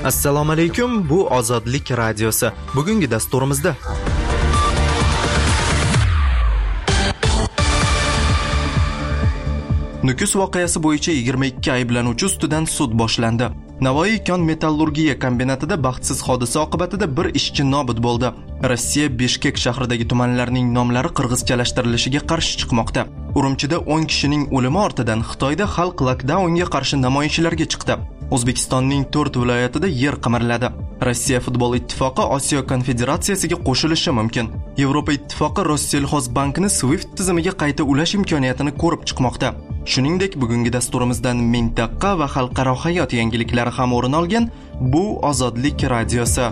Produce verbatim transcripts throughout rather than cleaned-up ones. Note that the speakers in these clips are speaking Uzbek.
Assalomu alaykum, bu Ozodlik radiosi. Bugungi dasturimizda Nukus voqeasi bo'yicha yigirma ikki ayblanuvchi ustidan sud boshlandi. Navoiy kon metallurgiya kombinatida baxtsiz hodisa oqibatida bir ishchi nobud bo'ldi. Rossiya Bishkek shahridagi tumanlarning nomlari qirg'izchalashtirilishiga qarshi chiqmoqda. Urumchida o'n kishining o'limi ortidan Xitoyda xalq lockdownga qarshi namoyishlarga chiqdi. O'zbekistonning to'rt viloyatida yer qimirladi. Rossiya futbol ittifoqi Osiyo konfederatsiyasiga qo'shilishi mumkin. Yevropa ittifoqi Rossiyalxozbankni Swift tizimiga qayta ulash imkoniyatini ko'rib chiqmoqda. Shuningdek, bugungi dasturimizdan mintaqa va xalqaro hayot yangiliklari ham o'rin olgan. Bu Ozodlik radiosi.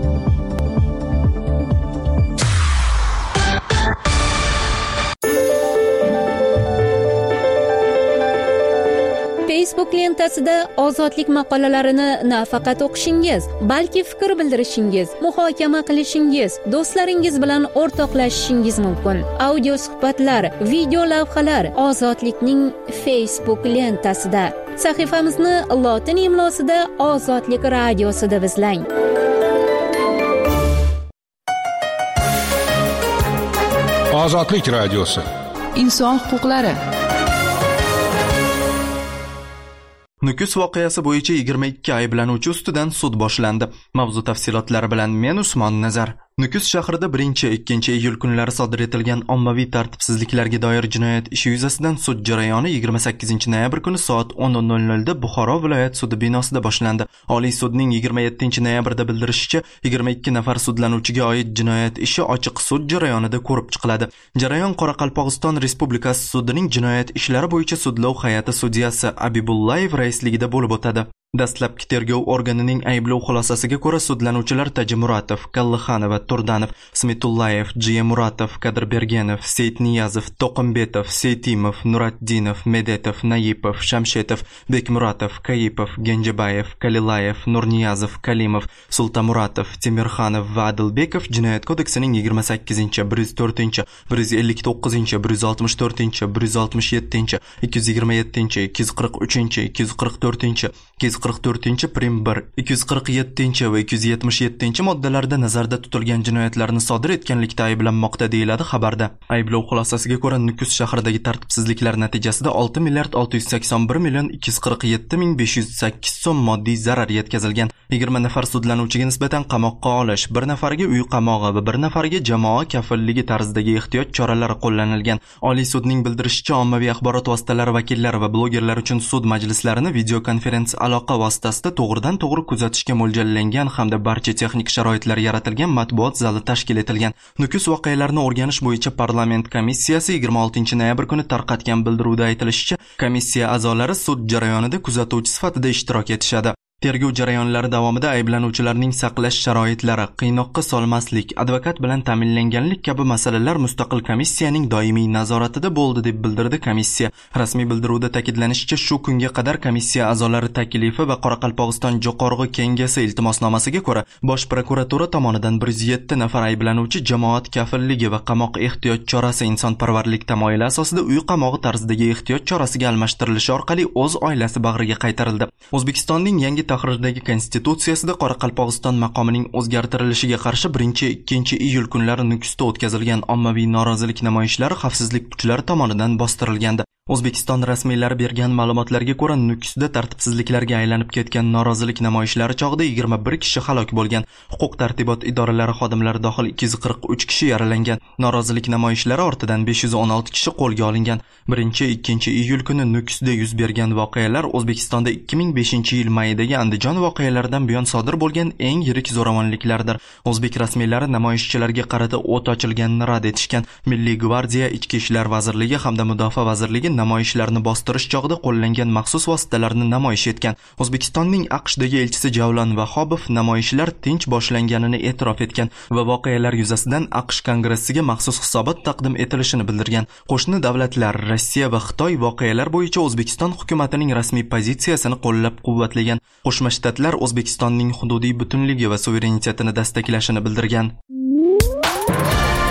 Facebook lentasida ozodlik maqolalarini nafaqat o'qishingiz, balki fikr bildirishingiz, muhokama qilishingiz, do'stlaringiz bilan o'rtoqlashishingiz mumkin. Audio suhbatlar, video lavhalar Ozodlikning Facebook lentasida. Sahifamizni lotin imlosida Ozodlik radiosi deb izlang. Ozodlik radiosi. Inson huquqlari. Nukus voqeasi bo'yicha yigirma ikki ayblanuvchi ustidan sud boshlandi. Mavzu tafsilotlari bilan men Usmon Nazar. Nukus shahrida birinchi ikkinchi iyul kunlari sodir etilgan ommaviy tartibsizliklarga doir jinoyat ishi yuzasidan sud jarayoni yigirma sakkizinchi noyabr kuni soat o'n nol nol da Buxoro viloyat sudi binosida boshlandi. Oliy sudning yigirma yettinchi noyabrda bildirishicha, yigirma ikki nafar sudlanuvchiga oid jinoyat ishi ochiq sud jarayonida ko'rib chiqiladi. Jarayon Qoraqalpog'iston Respublikasi sudining jinoyat ishlari bo'yicha sudlov hay'ati sudyasi Abibullayev raisligida bo'lib o'tadi. Dastlabki tergov organining ayblov xulosasiga ko'ra sudlanuvchilar Tajimuratov, Kallixanova, Turdanov, Smitullayev, Jiyamuratov, Kadirbergenov, Seyitniyazov, Toqimbetov, Seytimov, Nuraddinov, Medetov, Nayipov, Shamshetov, Bekmuratov, Kayipov, Genjabayev, Kalilayev, Nurniyazov, Kalimov, Sultamuratov, Timirxanov va Adilbekov jinoyat kodeksining yigirma sakkizinchi, bir yuz to'rtinchi, bir yuz ellik to'qqizinchi, bir yuz oltmish to'rtinchi, bir yuz oltmish yettinchi, ikki yuz yigirma yettinchi, ikki yuz qirq uchinchi, ikki yuz qirq to'rtinchi, ikki yuz qirq to'rtinchi prim bir, ikki yuz qirq yettinchi va ikki yuz yetmish yettinchi moddalarda nazarda tutilgan jinoyatlarni sodir etganlikda ayblanmoqda deyiladi xabarda. Ayblov xulosasiga ko'ra Nukus shahridagi tartibsizliklar natijasida olti milliard olti yuz sakson bir million ikki yuz qirq yetti ming besh yuz sakkiz so'm moddiy zarar yetkazilgan. yigirma nafar sudlanuvchiga nisbatan qamoqqa olish, bir nafariga uy qamog'i va bir nafariga jamoa kafilligi tarzidagi ehtiyot choralari qo'llanilgan. Oliy sudning bildirishicha, ommaviy axborot vositalari vakillari va blogerlar uchun sud majlislarini videokonferensiya aloqa vositasida to'g'ridan to'g'ri kuzatishga mo'ljallangan hamda barcha texnik sharoitlar yaratilgan matbuot zali tashkil etilgan. Nukus voqealarini o'rganish bo'yicha parlament komissiyasi yigirma oltinchi noyabr kuni tarqatgan bildiruvda aytilishicha, komissiya a'zolari sud jarayonida kuzatuvchi sifatida ishtirok etishadi. Tergov jarayonlari davomida ayblanuvchilarning saqlash sharoitlari, qiynoqqa solmaslik, advokat bilan ta'minlanganlik kabi masalalar mustaqil komissiyaning doimiy nazoratida bo'ldi deb bildirdi komissiya. Rasmiy bildiruvda ta'kidlanishicha, shu kunga qadar komissiya a'zolari taklifi va Qoraqalpog'iston Jo'qorg'i Kengesi iltimosnomasiga ko'ra Bosh prokuratura tomonidan bir yuz yetti nafar ayblanuvchi jamoat kafilligi va qamoq ehtiyot chorasi insonparvarlik tamoyili asosida uy qamog'i tarzidagi ehtiyot chorasiga almashtirilishi orqali o'z oilasi bag'riga qaytarildi. O'zbekistonning yangi tahrirdagi konstitutsiyasida Qoraqalpog'iston maqomining o'zgartirilishiga qarshi birinchi ikkinchi iyul kunlari Nukusda o'tkazilgan ommaviy norozilik namoyishlari xavfsizlik kuchlari tomonidan bostirilgandi. O'zbekiston rasmiylari bergan ma'lumotlarga ko'ra, Nukusda tartibsizliklarga aylanib ketgan norozilik namoyishlari chog'ida yigirma bir kishi halok bo'lgan. Huquq tartibot idoralari xodimlari dohil ikki yuz qirq uch kishi yaralangan. Norozilik namoyishlari ortidan besh yuz o'n olti kishi qo'lga olingan. birinchi ikkinchi iyul kuni Nukusda yuz bergan voqealar O'zbekistonda ikki ming beshinchi yil mayidagi Andijon voqealaridan buyon sodir bo'lgan eng yirik zo'ravonliklardir. O'zbek rasmiylari namoyishchilarga qarata o't ochilganini rad etishgan. Milliy gvardiya, Ichki ishlar vazirligi hamda Mudofaa vazirligi namoyishlarni bostirish chog'ida qo'llangan maxsus vositalarni namoyish etgan. O'zbekistonning AQShdagi elchisi Javlon Vahobov namoyishlar tinch boshlanganini e'tirof etgan va voqealar yuzasidan AQSh kongressiga maxsus hisobot taqdim etilishini bildirgan. Qo'shni davlatlar Rossiya va Xitoy voqealar bo'yicha O'zbekiston hukumatining rasmiy pozitsiyasini qo'llab-quvvatlagan. Qo'shma Shtatlar O'zbekistonning hududiy butunligi va suverenitetini dastaklashini bildirgan.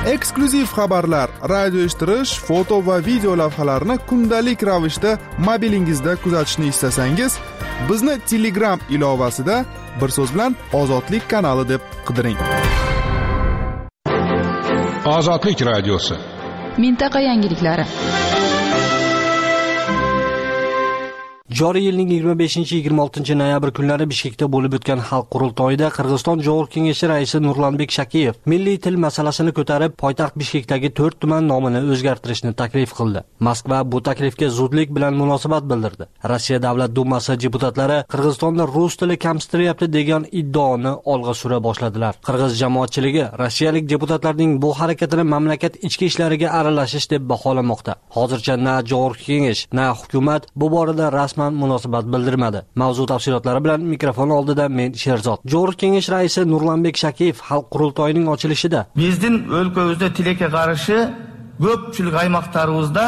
eksklyuziv xabarlar, radio eshittirish, foto va video lavhalarni kundalik ravishda mobilingizda kuzatishni istasangiz, bizni Telegram ilovasida bir so'z bilan Ozodlik kanali deb qidiring. Ozodlik radiosi. Mintaqa yangiliklari. Joriy yilning yigirma beshinchi yigirma oltinchi noyabr kunlari Bishkekda bo'lib o'tgan xalq qurultoyida Qirg'iziston Jo'g'ir kengashi raisi Nurlanbek Shakiyev milliy til masalasini ko'tarib, poytaxt Bishkekdagi to'rt tuman nomini o'zgartirishni taklif qildi. Moskva bu taklifga zudlik bilan munosabat bildirdi. Rossiya Davlat dumasi deputatlari Qirg'izistonda rus tili kamsitilyapti degan iddaoni olg'a sura boshladilar. Qirg'iz jamoatchiligi rossiyalik deputatlarning bu harakatini mamlakat ichki ishlariga aralashish deb baholamoqda. Hozircha na Jo'g'ir kengash, na hukumat bu borada rasman munosabat bildirmadi. Mavzu tafsilotlari bilan mikrofon oldida men Sherzod. Jo'g'ir kengash raisi Nurlanbek Shakiyev xalq qurultoyining ochilishida Bizning o'lkamizda tilga qarshi ko'pchilik аймақтарыбызда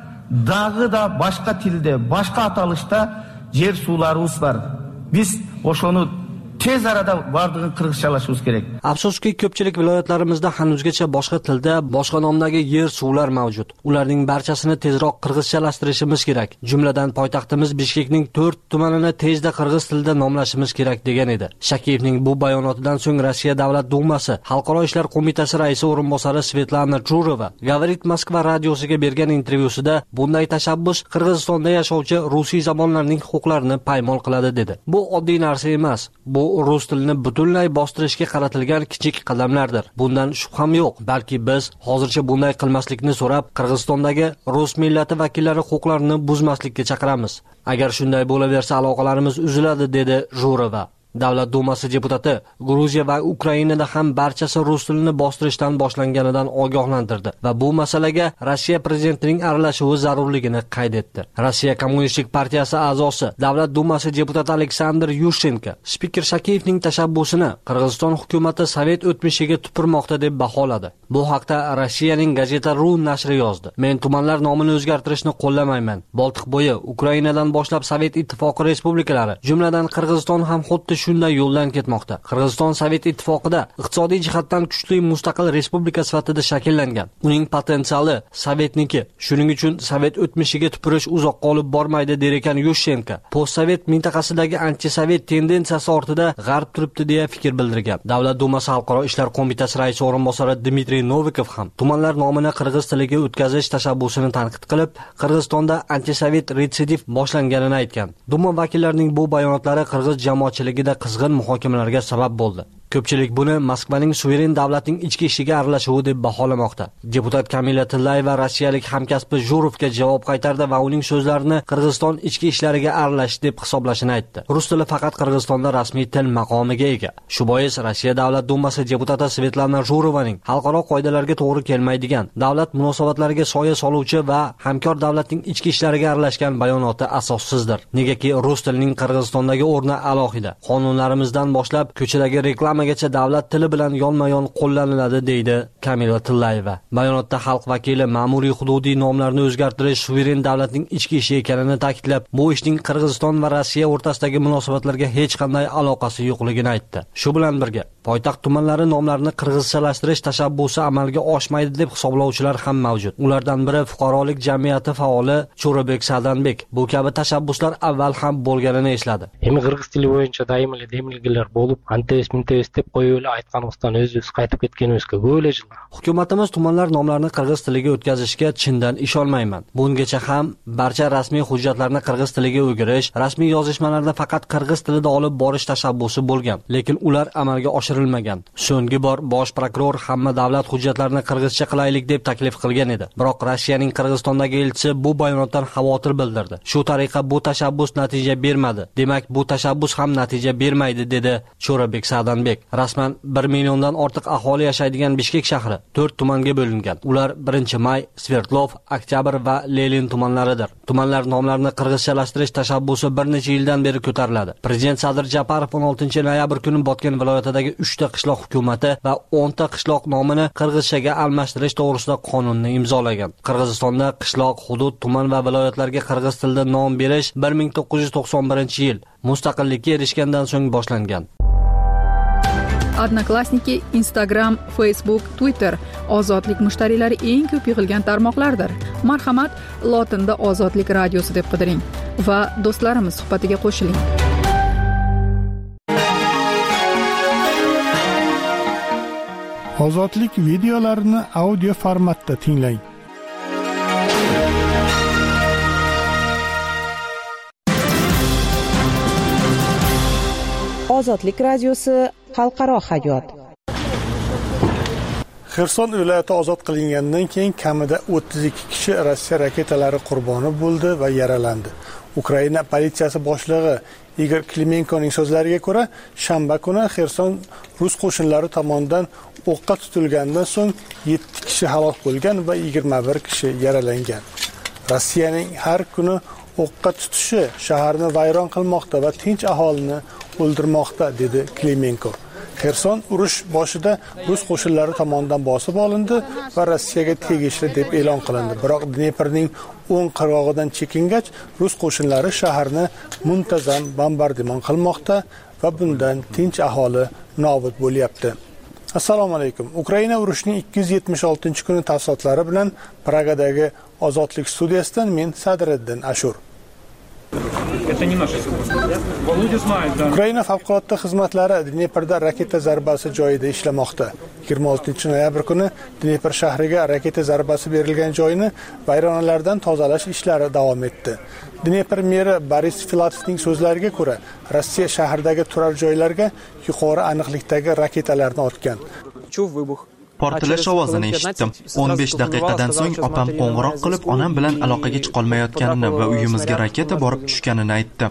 dag'i da boshqa tilde, boshqa atalishda yer suvlarimiz bor. Biz o'shoni tez arada bardığın qirg'izchalashimiz kerak. Afsuski, ko'pchilik viloyatlarimizda hanuzgacha boshqa tilda, boshqa nomdagi yer suvlar mavjud. Ularning barchasini tezroq qirg'izchalashtirishimiz kerak. Jumladan poytaxtimiz Bishkekning to'rt tumanini tezda qirg'iz tilida nomlashimiz kerak degan edi. Shakiyevning bu bayonotidan so'ng Rossiya Davlat dumasi Xalqaro ishlar qo'mitasi raisi o'rinbosari Svetlana Jurova Gavarit Moskva radiosiga bergan intervyusida bunday tashabbus Qirg'izistonda yashovchi rusiy zamonlarning huquqlarini paymol qiladi dedi. Bu oddiy narsa emas. Bu rus tilini butunlay bostirishga qaratilgan kichik qadamlardir. Bundan shubham yo'q. Balki biz hozircha bunday qilmaslikni so'rab, Qirg'izistondagi rus millati vakillari huquqlarini buzmaslikka chaqiramiz. Agar shunday bo'laversa, aloqalarimiz uziladi, dedi Jurova. Davlat dumasi deputati Gruziya va Ukrainada ham barchasi rus tilini bostirishdan boshlanganidan ogohlantirdi va bu masalaga Rossiya prezidentining aralashuvi zarurligini qayd etdi. Rossiya Kommunistik partiyasi a'zosi, Davlat dumasi deputati Aleksandr Yushchenko spiker Shakiyevning tashabbusini Qirg'iziston hukumati sovet o'tmishiga tupurmoqda deb baholadi. Bu haqda Rossiyaning Gazeta ru nashri yozdi. Men tumanlar nomini o'zgartirishni qo'llamayman. Boltiqbo'yi, Ukrainadan boshlab Sovet ittifoqi respublikalari, jumladan Qirg'iziston ham xuddi shunday yo'ldan ketmoqda. Qirg'iziston Sovet ittifoqida iqtisodiy jihatdan kuchli mustaqil respublika sifatida shakllangan. Uning potensiali Sovetniki. Shuning uchun Sovet o'tmishiga tupurish uzoqqa olib bormaydi der ekan Yushchenko. Postsovet mintaqasidagi antisovet tendensiyasi ortida G'arb turibdi deya fikr bildirgan. Davlat dumasi Xalqaro ishlar qo'mitasi raisi o'rinbosari Dmitriy Novikov ham tumanlar nomini qirg'iz tiliga o'tkazish tashabbusini tanqid qilib, Qirg'izistonda antisovet retsidiv boshlanganini aytgan. Duma vakillarining bu bayonotlari qirg'iz jamoatchiligida qizg'in muhokamalarga sabab bo'ldi. Ko'pchilik buni Moskvaning suveren davlatning ichki ishiga aralashuvi deb baholamoqda. Deputat Kamila Tillayeva rossiyalik hamkasbi Jurovga javob qaytardi va uning so'zlarini Qirg'iziston ichki ishlariga aralash deb hisoblashini aytdi. Rus tili faqat Qirg'izistonda rasmiy til maqomiga ega. Shu bois Rossiya Davlat dumasi deputati Svetlana Jurovaning xalqaro qoidalarga to'g'ri kelmaydigan, davlat munosabatlariga soya soluvchi va hamkor davlatning ichki ishlariga aralashgan bayonoti asossizdir. Negaki rus tilining Qirg'izistondagi o'rni alohida. Qonunlarimizdan boshlab ko'chadagi reklama gacha davlat tili bilan yonma-yon qo'llaniladi, deydi Kamila Tillayeva. Bayonotda xalq vakili ma'muriy hududiy nomlarni o'zgartirish suveren davlatning ichki ishi ekanini ta'kidlab, bu ishning Qirg'iziston va Rossiya o'rtasidagi munosabatlarga hech qanday aloqasi yo'qligini aytdi. Shu bilan birga poytaxt tumanlari nomlarini qirg'izchalashtirish tashabbusi amalga oshmaydi deb hisoblovchilar ham mavjud. Ulardan biri fuqarolik jamiyati faoli Cho'rabek Sadanbek. Bu kabi tashabbuslar avval ham bo'lganini esladi. Endi qirg'iz tili bo'yicha doimli demilgilar bo'lib, antes mintes deb qo'yib aytganimizdan o'z-o'z qaytib ketganimizga ko'p yil. Hukumatimiz tumanlar nomlarini qirg'iz tiliga o'tkazishga chindan ishonmayman. Bungacha ham barcha rasmiy hujjatlarni qirg'iz tiliga o'girish, rasmiy yozishmalarda faqat qirg'iz tilida olib borish tashabbusi bo'lgan, lekin ular amalga oshirilmagan. So'nggi bor bosh prokuror hamma davlat hujjatlarini qirg'izcha qilaylik deb taklif qilgan edi. Biroq Rossiyaning Qirg'izistondagi elchisi bu bayonotdan xavotir bildirdi. Shu tariqa bu tashabbus natija bermadi. Demak, bu tashabbus ham natija bermaydi, dedi Cho'rabek Sadanbek. Rasman bir milliondan ortiq aholi yashaydigan Bishkek shahri to'rt tumanga bo'lingan. Ular birinchi may, Sverdlov, Oktyabr va Lenin tumanlaridir. Tumanlar nomlarini qirg'izchalashtirish tashabbusi bir necha yildan beri ko'tariladi. Prezident Sadir Japarov o'n oltinchi noyabr kuni Botken viloyatidagi uchta qishloq hukumati va o'nta qishloq nomini qirg'izchaga almashtirish to'g'risida qonunni imzolagan. Qirg'izistonda qishloq, hudud, tuman va viloyatlarga qirg'iz tilida nom berish bir ming to'qqiz yuz to'qson birinchi yil mustaqillikka erishgandan so'ng boshlangan. Odnoklassniki, Instagram, Facebook, Twitter ozodlik mushtariylari eng ko'p yig'ilgan tarmoqlardir. Marhamat, lotinda Ozodlik radiosi deb qidiring va do'stlarimiz suhbatiga qo'shiling. Ozodlik videolarini audio formatda tinglang. Ozodlik radiosi xalqaro hayot. Xerson viloyati ozod qilingandan keyin kamida o'ttiz ikki kishi Rossiya raketalari qurboni bo'ldi va yaralandi. Ukraina politsiyasi boshlig'i Igor Klimenkoning so'zlariga ko'ra, shanba kuni Xerson rus qo'shinlari tomonidan o'qqa tutilgandan so'ng yetti kishi halok bo'lgan va yigirma bir kishi yaralangan. Rossiyaning har kuni o'qqa tutishi shaharni vayron qilmoqda va tinch aholini o'ldirmoqda, dedi Klimenko. Xerson urush boshida rus qo'shinlari tomonidan bosib olindi va Rossiyaga tegishli deb e'lon qilindi. Biroq Dneprning o'ng qirg'og'idan chekingach, rus qo'shinlari shaharni muntazam bombardimon qilmoqda va bundan tinch aholi nobud bo'lyapti. Assalomu alaykum. Ukraina urushining ikki yuz yetmish oltinchi kuni tafsilotlari bilan Pragadagi Ozodlik studiyasidan men Sadriddin Ashur. Ukraina favqulodda xizmatlari Dneprda raketa zarbasi joyida ishlamoqda. yigirma oltinchi noyabr kuni Dnepr shahriga raketa zarbasi berilgan joyni vayronalardan tozalash ishlari davom etdi. Dnepr meri Boris Filatovning so'zlariga ko'ra, Rossiya shahardagi turar joylarga yuqori aniqlikdagi raketalarni otgan. Portlash ovozini eshitdim. o'n besh daqiqadan so'ng opam qo'ng'iroq qilib, onam bilan aloqaga chiqa olmayotganini va uyimizga raketa borib tushganini aytdi.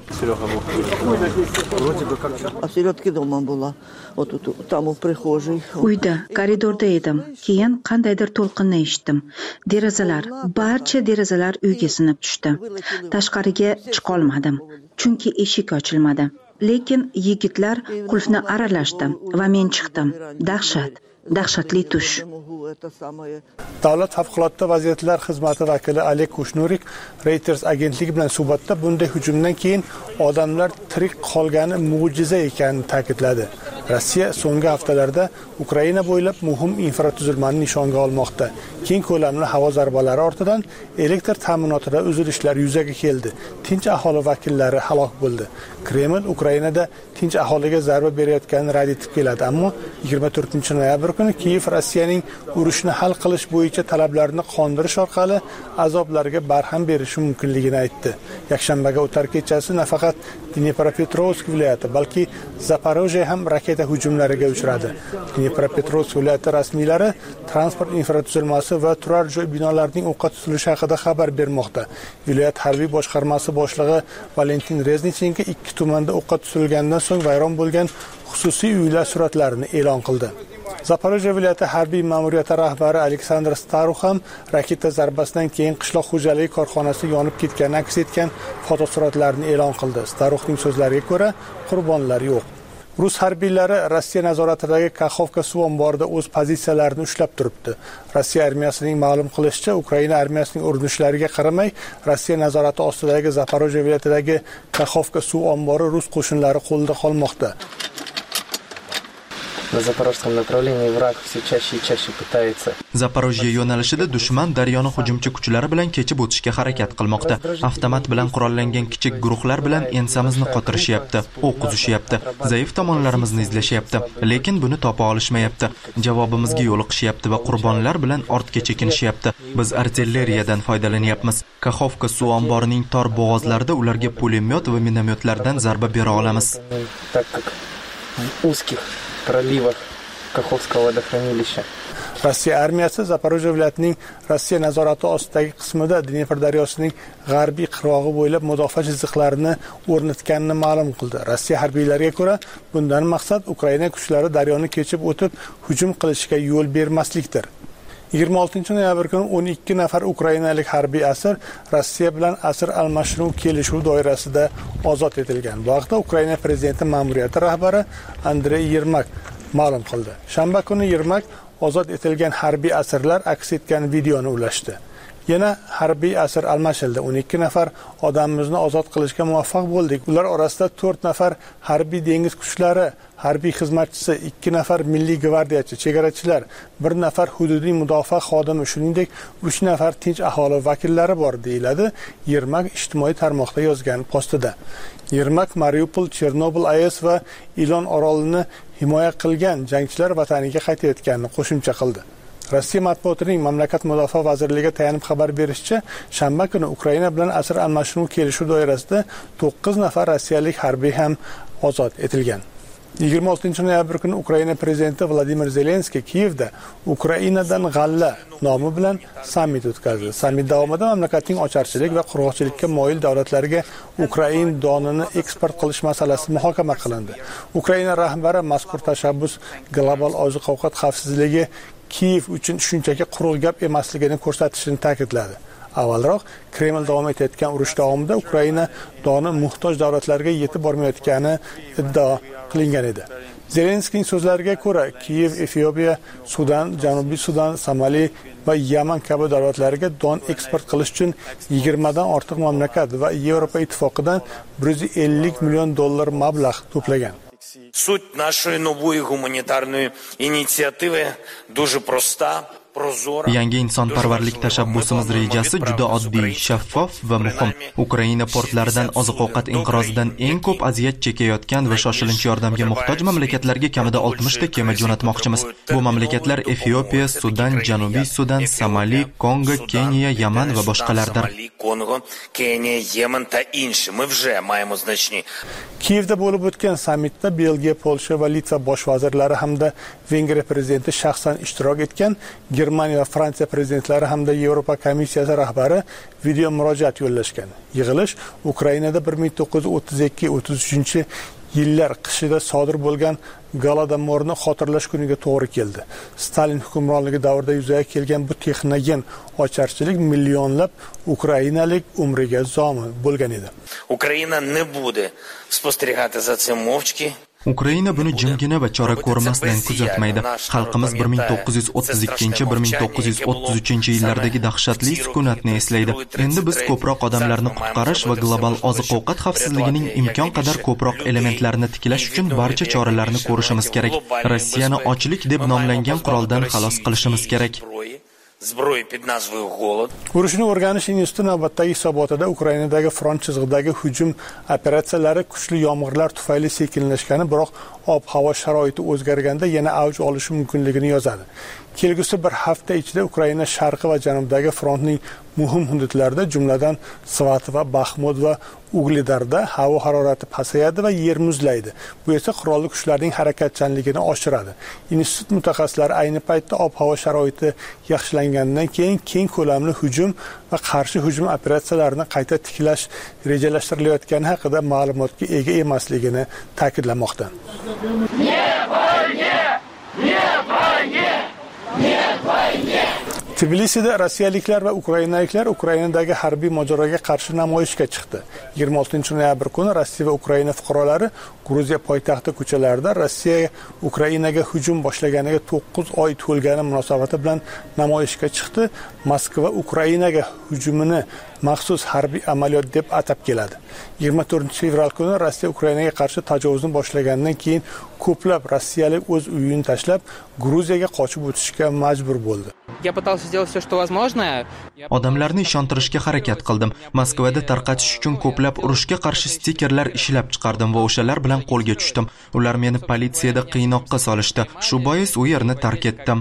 Uyda, koridorda edim. Keyin qandaydir to'lqinni eshitdim. Derazalar, barcha derazalar uyga sinib tushdi. Tashqariga chiqa olmadim, chunki eshik ochilmadi. Lekin yigitlar qulfni aralashdi va men chiqdim. Dahshat. Dahshatli tush. Davlat favqulodda vaziyatlar xizmati vakili Alek Kushnurik Reuters agentligi bilan suhbatda bunday hujumdan keyin odamlar tirik qolgani mo'jiza ekanini ta'kidladi. Rossiya so'nggi haftalarda Ukraina bo'ylab muhim infratuzilmani nishonga olmoqda. Keng ko'lamli havo zarbalari ortidan elektr ta'minotida uzilishlar yuzaga keldi. Tinch aholi vakillari halok bo'ldi. Kreml Ukrainada tinch aholiga zarba berayotganini rad etib keladi, ammo yigirma to'rtinchi noyabr kuni Kiyev Rossiyaning urushni hal qilish bo'yicha talablarini qondirish orqali azoblarga barham berishi mumkinligini aytdi. Yakshanbaga o'tar kechasi nafaqat Dnepropetrovsk viloyati, balki Zaporojye ham raketa hujumlariga uchradi. Dnepropetrovsk viloyati rasmiylari transport infratuzilmasi va turar joy binolarining o'qqa tutilishi haqida xabar bermoqda. Viloyat harbiy boshqarmasi boshlig'i Valentin Reznichenko ikki tumanda o'qqa tutilgandan so'ng vayron bo'lgan xususiy uylar suratlarini e'lon qildi. Zaporojye viloyati harbiy ma'muriyati rahbari Aleksandr Staruh ham raketa zarbasidan keyin qishloq xo'jaligi korxonasi yonib ketganini aks etgan fotosuratlarni e'lon qildi. Staruhning so'zlariga ko'ra, qurbonlar yo'q. Rus harbiylari Rossiya nazoratidagi Kakhovka suv omborida o'z pozitsiyalarini ushlab turibdi. Rossiya armiyasining ma'lum qilishicha, Ukraina armiyasining urinishlariga qaramay, Rossiya nazorati ostidagi Zaporojye viloyatidagi Kakhovka suv ombori rus qo'shinlari qo'lida qolmoqda. На запорожском направлении враг все чаще и чаще пытается. Zaporojye yo'nalishida dushman daryoni hujumchi kuchlari bilan kechib o'tishga harakat qilmoqda. Avtomat bilan qurollangan kichik guruhlar bilan ensamizni qotirishyapti, o'q uzishyapti, zaif tomonlarimizni izlashyapti, lekin buni topa olishmayapti. Javobimizga yo'liqishyapti va qurbonlar bilan ortga chekinishyapti. Biz artilleriyadan foydalanyapmiz. Kakhovka suv omborining tor bo'g'ozlarida ularga pulemyot va minomyotlardan zarba bera olamiz. Проливах Каховского водохранилища. Rossiya armiyasi Zaporojye viloyatining Rossiya nazorati ostidagi qismida Dnepr daryosining g'arbiy qirg'og'i bo'ylab mudofaa chiziqlarini o'rnatganini ma'lum qildi. Rossiya harbiylariga ko'ra, bundan maqsad Ukraina kuchlari daryoni kechib o'tib hujum qilishga yo'l bermaslikdir. yigirma oltinchi noyabr kuni o'n ikki nafar ukrainalik harbiy asir Rossiya bilan asir almashinuv kelishuv doirasida ozod etilgan. Bu haqda Ukraina prezidenti ma'muriyati rahbari Andrey Yermak ma'lum qildi. Shanba kuni Yermak ozod etilgan harbiy asirlar aks etgan videoni ulashdi. Yana harbiy asir almashildi. o'n ikki nafar odamimizni ozod qilishga muvaffaq bo'ldik. Ular orasida to'rt nafar harbiy dengiz kuchlari harbiy xizmatchisi, ikki nafar milliy gvardiyachi, chegarachilar, bir nafar hududiy mudofaa xodimi, shuningdek uch nafar tinch aholi vakillari bor, deyiladi Yermak ijtimoiy tarmoqda yozgan postida. Yermak Mariupol, Chernobil A E S va Ilon orolini himoya qilgan jangchilar vataniga qaytayotganini qo'shimcha qildi. Rossiya matbuotining mamlakat mudofaa vazirligiga tayanib xabar berishicha, shanba kuni Ukraina bilan asir almashinuv kelishuv doirasida to'qqiz nafar rossiyalik harbiy ham ozod etilgan. yigirma oltinchi noyabr kuni Ukraina prezidenti Vladimir Zelenskiy Kiyevda Ukrainadan g'alla nomi bilan sammit o'tkazdi. Sammit davomida mamlakatning ocharchilik va qurg'oqchilikka moyil davlatlarga Ukrain donini eksport qilish masalasi muhokama qilindi. Ukraina rahbari mazkur tashabbus global oziq-ovqat xavfsizligi Kiyev uchun shunchaki quruq gap emasligini ko'rsatishini ta'kidladi. Avvalroq Kreml davom etayotgan urush davomida Ukraina doni muhtoj davlatlarga yetib bormayotgani iddao qilingan edi. Zelenskiyning so'zlariga ko'ra, Kiyev, Efiopiya, Sudan, Janubiy Sudan, Somali va Yaman kabi davlatlarga don eksport qilish uchun yigirma dan ortiq mamlakat va Yevropa ittifoqidan bir yuz ellik million dollar mablag' to'plagan. Суть нашей новой гуманитарной инициативы дуже проста. Yangi insonparvarlik tashabbusimiz rejasi juda oddiy, shaffof va muhim. Ukraina portlaridan oziq-ovqat inqirozidan eng ko'p aziyat chekayotgan va shoshilinch yordamga muhtoj mamlakatlarga kamida oltmish ta kema jo'natmoqchimiz. Bu mamlakatlar Efiopiya, Sudan, Janubiy Sudan, Somali, Kongo, Keniya, Yaman va boshqalardir. Kiyevda bo'lib o'tgan sammitda Belgiya, Polsha va Litva bosh vazirlari hamda Vengriya prezidenti shaxsan ishtirok etgan. Germaniya va Fransiya prezidentlari hamda Yevropa komissiyasi rahbari video murojaat yo'llashgan. Yig'ilish Ukrainada bir ming to'qqiz yuz o'ttiz ikki o'ttiz uchinchi yillar qishida sodir bo'lgan Golodomorni xotirlash kuniga to'g'ri keldi. Stalin hukmronligi davrida yuzaga kelgan bu texnogen ocharchilik millionlab ukrainalik umriga zomin bo'lgan edi. Ukraina ne bude spostrigati za цим мовчки. Ukraina buni jimgina va chora ko'rmasdan kuzatmaydi. Xalqimiz bir ming to'qqiz yuz o'ttiz ikkinchi bir ming to'qqiz yuz o'ttiz uchinchi yillardagi dahshatli sukunatni eslaydi. Endi biz ko'proq odamlarni qutqarish va global oziq-ovqat xavfsizligining imkon qadar ko'proq elementlarini tiklash uchun barcha choralarni ko'rishimiz kerak. Rossiyani ochlik deb nomlangan quroldan xalos qilishimiz kerak. Urushni o'rganish instituti navbatdagi hisobotida Ukrainadagi front chizig'idagi hujum operatsiyalari kuchli yomg'irlar tufayli sekinlashgani, biroq ob-havo sharoiti o'zgarganda yana avj olishi mumkinligini yozadi. Kelgusi bir hafta ichida Ukraina sharqi va janubidagi frontning muhim hududlarida, jumladan Svat va Baxmut va Uglidarda havo harorati pasayadi va yer muzlaydi. Bu esa qurolli kuchlarning harakatchanligini oshiradi. Institut mutaxassislari ayni paytda ob-havo sharoiti yaxshilangandan keyin keng ko'lamli hujum va qarshi hujum operatsiyalarini qayta tiklash rejalashtirilayotgani haqida ma'lumotga ega emasligini ta'kidlamoqda. Tbilisida rossiyaliklar va ukrainaliklar Ukrainadagi harbiy mojaroga qarshi namoyishga chiqdi. yigirma oltinchi noyabr kuni Rossiya va Ukraina fuqarolari Gruziya poytaxti ko'chalarida Rossiya Ukrainaga hujum boshlaganiga to'qqiz oy to'lgani munosabati bilan namoyishga chiqdi. Moskva Ukrainaga hujumini maxsus harbiy amaliyot deb atab keladi. yigirma to'rtinchi fevral kuni Rossiya Ukrainaga qarshi tajovuzni boshlagandan keyin ko'plab rossiyalik o'z uyini tashlab Gruziyaga qochib o'tishga majbur bo'ldi. Odamlarni ishontirishga harakat qildim. Moskvada tarqatish uchun ko'plab urushga qarshi stikerlar ishlab chiqardim va o'shalar bilan qo'lga tushdim. Ular meni politsiyada qiynoqqa solishdi. Shu bois u yerni tark etdim.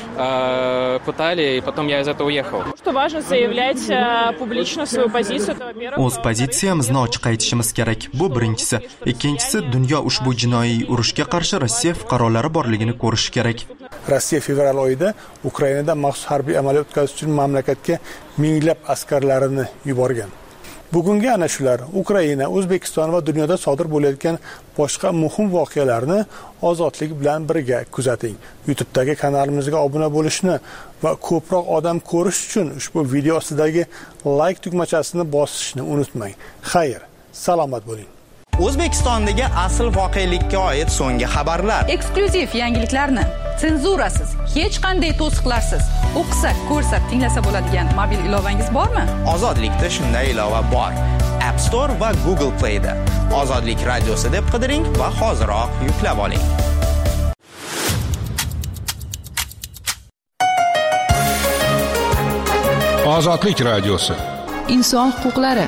O'z pozitsiyamizni ochiq aytishimiz kerak. Bu birinchisi. Ikkinchisi, dunyo ushbu jinoiy urushga qarshi Rossiya fuqarolari borligini ko'rishi kerak. Rossiya fevral oyida Ukrainada maxsus harbiy amaliyot o'tkazish uchun mamlakatga minglab askarlarini yuborgan. Bugungi ana shular Ukraina, O'zbekiston va dunyoda sodir bo'layotgan boshqa muhim voqealarni ozodlik bilan birga kuzating. YouTube'dagi kanalimizga obuna bo'lishni va ko'proq odam ko'rish uchun ushbu video ostidagi like tugmachasini bosishni unutmang. Xayr, salomat bo'ling. O'zbekistondagi asl voqelikka oid so'nggi xabarlar, eksklyuziv yangiliklarni senzurasiz, hech qanday to'siqlarsiz o'qisa, ko'rsa, tinglasa bo'ladigan mobil ilovangiz bormi? Ozodlikda shunday ilova bor. App Store va Google Play da Ozodlik radiosi deb qidiring va hoziroq yuklab oling. Ozodlik radiosi. Inson huquqlari.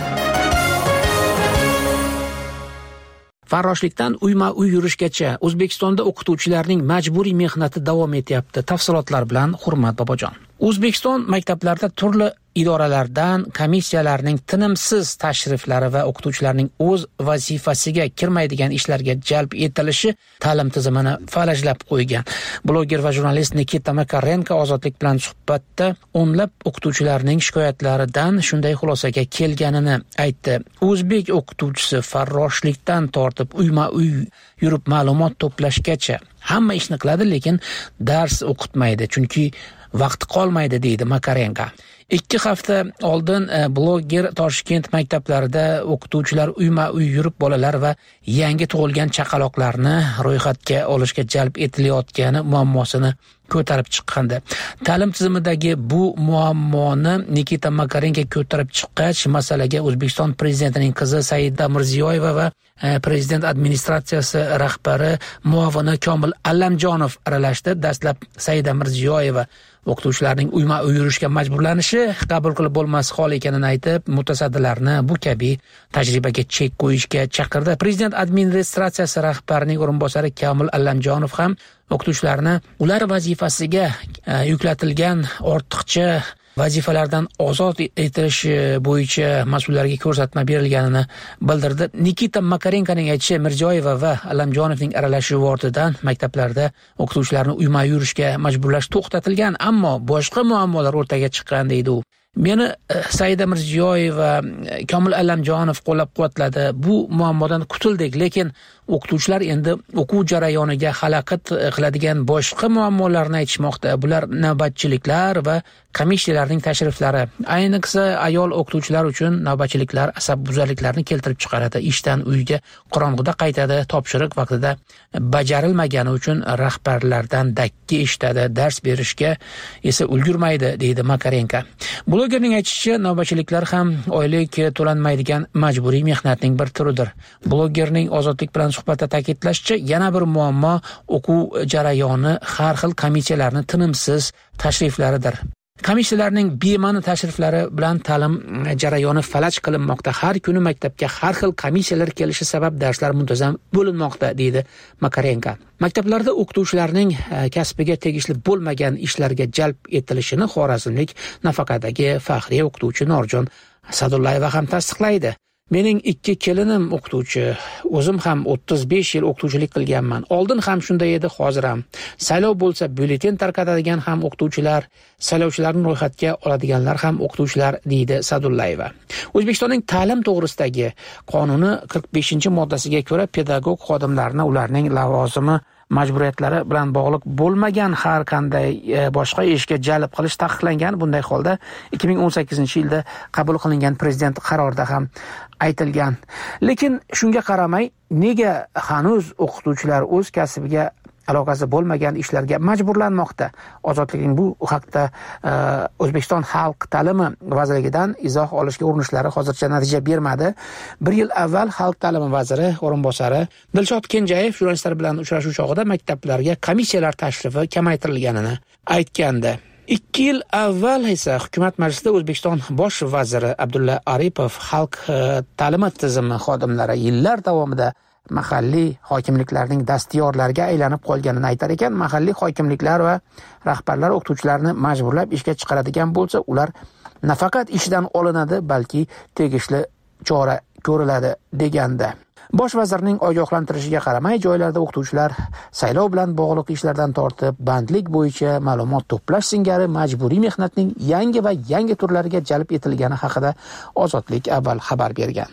Farroshlikdan uyma-uy yurishgacha O'zbekistonda o'qituvchilarning majburiy mehnati davom etyapti. Tafsilotlar bilan Hurmat Bobojon. O'zbekiston maktablarida turli idoralardan komissiyalarning tinimsiz tashriflari va o'qituvchilarning o'z vazifasiga kirmaydigan ishlarga jalb etilishi ta'lim tizimini falajlab qo'ygan. Bloger va jurnalist Nikita Makarenko Ozodlik bilan suhbatda o'nlab o'qituvchilarning shikoyatlaridan shunday xulosaga kelganini aytdi. O'zbek o'qituvchisi farroshlikdan tortib uyma-uy yurib ma'lumot to'plashgacha hamma ishni qiladi, lekin dars o'qitmaydi, chunki vaqti qolmaydi, deydi Makarenko. Ikki hafta oldin bloger Toshkent maktablarida o'qituvchilar uyma-uy yurib bolalar va yangi tug'ilgan chaqaloqlarni ro'yxatga olishga jalb etilayotgani muammosini ko'tarib chiqqandi. Ta'lim tizimidagi bu muammoni Nikita Makarenko ko'tarib chiqqach, masalaga O'zbekiston prezidentining qizi Saida Mirziyoyeva va prezident administratsiyasi rahbari muavini Komil Allamjonov aralashdi. Dastlab Saida Mirziyoyeva o'qituvchilarning uyma-uy yurishga majburlanishi qabul qilib bo'lmas hol ekanini aytib, mutasaddilarni bu kabi tajribaga chek qo'yishga chaqirdi. Prezident administratsiyasi rahbarining o'rinbosari Komil Allamjonov ham o'qituvchilarni ular vazifasiga yuklatilgan ortiqcha vazifalardan ozod etish bo'yicha mas'ullarga ko'rsatma berilganini bildirdi. Nikita Makarenkoning aytishicha, Mirziyoyeva va Allamjonovning aralashuvi ortidan maktablarda o'qituvchilarni uyma yurishga majburlash to'xtatilgan, ammo boshqa muammolar o'rtaga chiqqan, deydi u. Meni Saida Mirziyoyeva, Komil Allamjonov qo'llab-quvvatladi. Bu muammodan qutuldik, lekin o'qituvchilar endi o'quv jarayoniga xalaqit qiladigan boshqa muammolarni aytishmoqda. Bular navbatchiliklar va komissiyalarning tashriflari. Ayniqsa ayol o'qituvchilar uchun navbatchiliklar asabbuzarliklarni keltirib chiqaradi. Ishdan uyga qorong'ida qaytadi, topshiriq vaqtida bajarilmagani uchun rahbarlardan dakki eshitadi, dars berishga esa ulgurmaydi, deydi Makarenko. Blogerning aytishicha, navbatchiliklar ham oylik to'lanmaydigan majburiy mehnatning bir turidir. Blogerning Ozodlik bilan suhbatda ta'kidlashicha, yana bir muammo o'quv jarayoni har xil komissiyalarni tinimsiz tashriflaridir. Komissiyalarning bema'ni tashriflari bilan ta'lim jarayoni falaj qilinmoqda. Har kuni maktabga har xil komissiyalar kelishi sabab darslar muntazam bo'linmoqda, deydi Makarenko. Maktablarda o'qituvchilarning kasbiga tegishli bo'lmagan ishlarga jalb etilishini xorazmlik nafaqadagi faxriy o'qituvchi Norjon Sadullayeva ham tasdiqlaydi. Mening ikki kelinim o'qituvchi, o'zim ham o'ttiz besh yil o'qituvchilik qilganman. Oldin ham shunday edi, hozir ham. Saylov bo'lsa, byulleten tarqatadigan ham o'qituvchilar, saylovchilarni ro'yxatga oladiganlar ham o'qituvchilar, deydi Sadullayeva. O'zbekistonning ta'lim to'g'risidagi qonuni qirq beshinchi moddasiga ko'ra pedagog xodimlarni ularning lavozimi majburiyatlari bilan bog'liq bo'lmagan har qanday boshqa ishga jalb qilish taqiqlangan. Bunday holda ikki ming o'n sakkizinchi yilda qabul qilingan prezident qarorida ham aytilgan. Lekin shunga qaramay, nega hanuz o'qituvchilar o'z kasbiga aloqasi bo'lmagan ishlarga majburlanmoqda? Ozodlikning bu haqda O'zbekiston Xalq ta'limi vazirligidan izoh olishga urinishlari hozircha natija bermadi. Bir yil avval Xalq ta'limi vaziri o'rinbosari Dilshod Kenjayev jurnalistlar bilan uchrashuv chog'ida maktablarga komissiyalar tashrifi kamaytirilganini aytgandi. Ikki yil avval esa hukumat majlisida O'zbekiston bosh vaziri Abdulla Aripov xalq ta'limi tizimi xodimlari yillar davomida mahalliy hokimliklarning dastyorlariga aylanib qolganini aytar ekan. Mahalliy hokimliklar va rahbarlar o'qituvchilarni majburlab ishga chiqaradigan bo'lsa, ular nafaqat ishdan olinadi, balki tegishli chora ko'riladi, deganda. Bosh vazirning ogohlantirishiga qaramay, joylarda o'qituvchilar saylov bilan bog'liq ishlardan tortib, bandlik bo'yicha ma'lumot to'plash singari majburiy mehnatning yangi va yangi turlariga jalb etilgani haqida Ozodlik avval xabar bergan.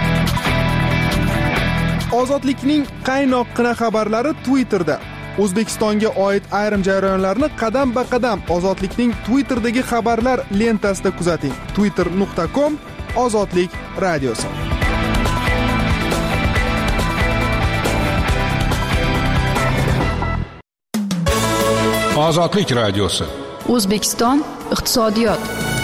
Ozodlikning qaynoqqina xabarlari Twitterda. O'zbekistonga oid ayrim jarayonlarni qadam-ba-qadam Ozodlikning Twitterdagi xabarlar lentasida kuzating. twitter nuqta com Ozodlik radiosi. Ozodlik radiosi. O'zbekiston iqtisodiyot.